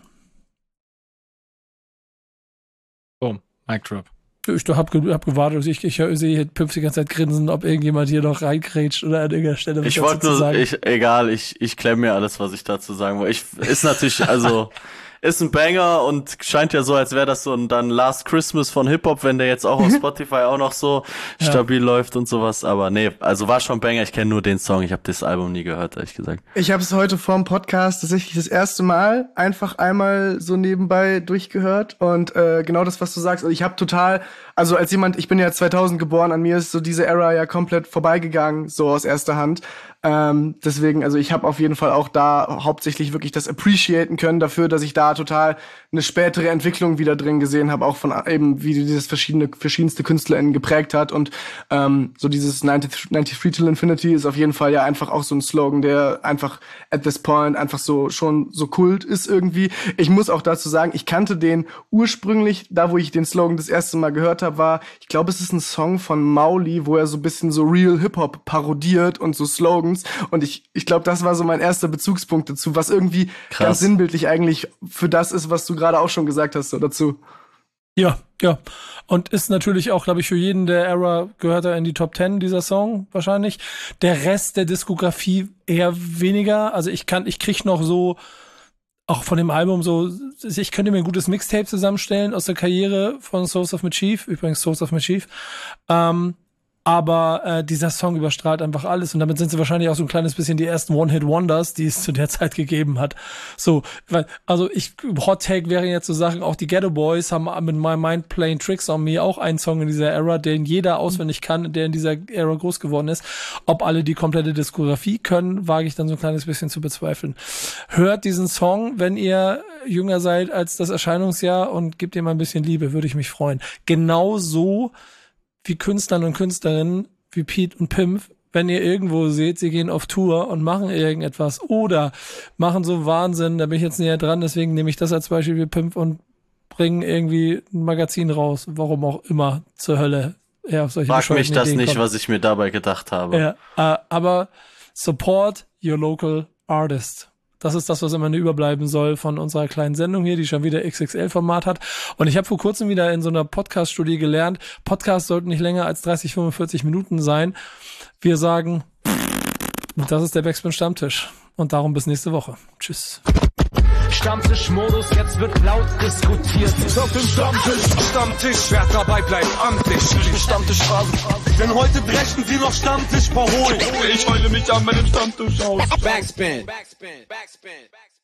S4: Boom, Mic Drop.
S3: Ich hab gewartet, ich sehe hier Pimpf die ganze Zeit grinsen, ob irgendjemand hier noch reingrätscht oder an irgendeiner Stelle was dazu zu sagen.
S5: Ich klemme mir alles, was ich dazu sagen wollte. Ist natürlich, ist ein Banger und scheint ja so, als wäre das so ein dann Last Christmas von Hip-Hop, wenn der jetzt auch auf Spotify auch noch so stabil läuft und sowas. Aber nee, also war schon Banger. Ich kenne nur den Song. Ich habe das Album nie gehört, ehrlich gesagt.
S6: Ich habe es heute vorm Podcast tatsächlich das erste Mal einfach einmal so nebenbei durchgehört. Und genau das, was du sagst. Also ich habe total, ich bin ja 2000 geboren, an mir ist so diese Era ja komplett vorbeigegangen, so aus erster Hand. Deswegen, also ich habe auf jeden Fall auch da hauptsächlich wirklich das appreciaten können dafür, dass ich da total eine spätere Entwicklung wieder drin gesehen habe, auch von eben, wie dieses verschiedenste KünstlerInnen geprägt hat. Und so dieses 93 Till Infinity ist auf jeden Fall ja einfach auch so ein Slogan, der einfach at this point einfach so schon so Kult ist irgendwie. Ich muss auch dazu sagen, ich kannte den ursprünglich, da wo ich den Slogan das erste Mal gehört habe, war, ich glaube, es ist ein Song von Mauli, wo er so ein bisschen so Real Hip-Hop parodiert und so Slogans. Und ich glaube, das war so mein erster Bezugspunkt dazu, was irgendwie ganz sinnbildlich eigentlich für das ist, was du gerade auch schon gesagt hast so dazu.
S3: Ja. Und ist natürlich auch, glaube ich, für jeden der Era gehört er in die Top 10, dieser Song wahrscheinlich. Der Rest der Diskografie eher weniger. Also ich krieg noch so, auch von dem Album so, ich könnte mir ein gutes Mixtape zusammenstellen aus der Karriere von Source of Mischief. Übrigens Source of Mischief. Aber dieser Song überstrahlt einfach alles und damit sind sie wahrscheinlich auch so ein kleines bisschen die ersten One-Hit-Wonders, die es zu der Zeit gegeben hat. So, Hot Take wären jetzt so Sachen, auch die Ghetto Boys haben mit My Mind Playing Tricks on Me auch einen Song in dieser Era, den jeder auswendig kann, der in dieser Era groß geworden ist. Ob alle die komplette Diskografie können, wage ich dann so ein kleines bisschen zu bezweifeln. Hört diesen Song, wenn ihr jünger seid als das Erscheinungsjahr und gebt ihm ein bisschen Liebe, würde ich mich freuen. Genauso wie Künstlern und Künstlerinnen, wie Pete und Pimpf, wenn ihr irgendwo seht, sie gehen auf Tour und machen irgendetwas oder machen so Wahnsinn, da bin ich jetzt näher dran, deswegen nehme ich das als Beispiel wie Pimpf und bringen irgendwie ein Magazin raus, warum auch immer zur Hölle. Ja, auf solche
S5: Frag mich das
S3: Ideen
S5: nicht,
S3: kommt.
S5: was ich mir dabei gedacht habe.
S3: Ja, aber support your local artist. Das ist das, was immer überbleiben soll von unserer kleinen Sendung hier, die schon wieder XXL-Format hat. Und ich habe vor kurzem wieder in so einer Podcast-Studie gelernt, Podcasts sollten nicht länger als 30, 45 Minuten sein. Wir sagen, das ist der Backspin Stammtisch. Und darum bis nächste Woche. Tschüss.
S1: Stammtischmodus, jetzt wird laut diskutiert.
S2: Auf dem Stammtisch, wer dabei bleibt, amtlich. Stammtischphase. Denn heute brechen sie noch Stammtisch verholen. Ich heule mich an meinem Stammtisch aus.
S1: Backspin.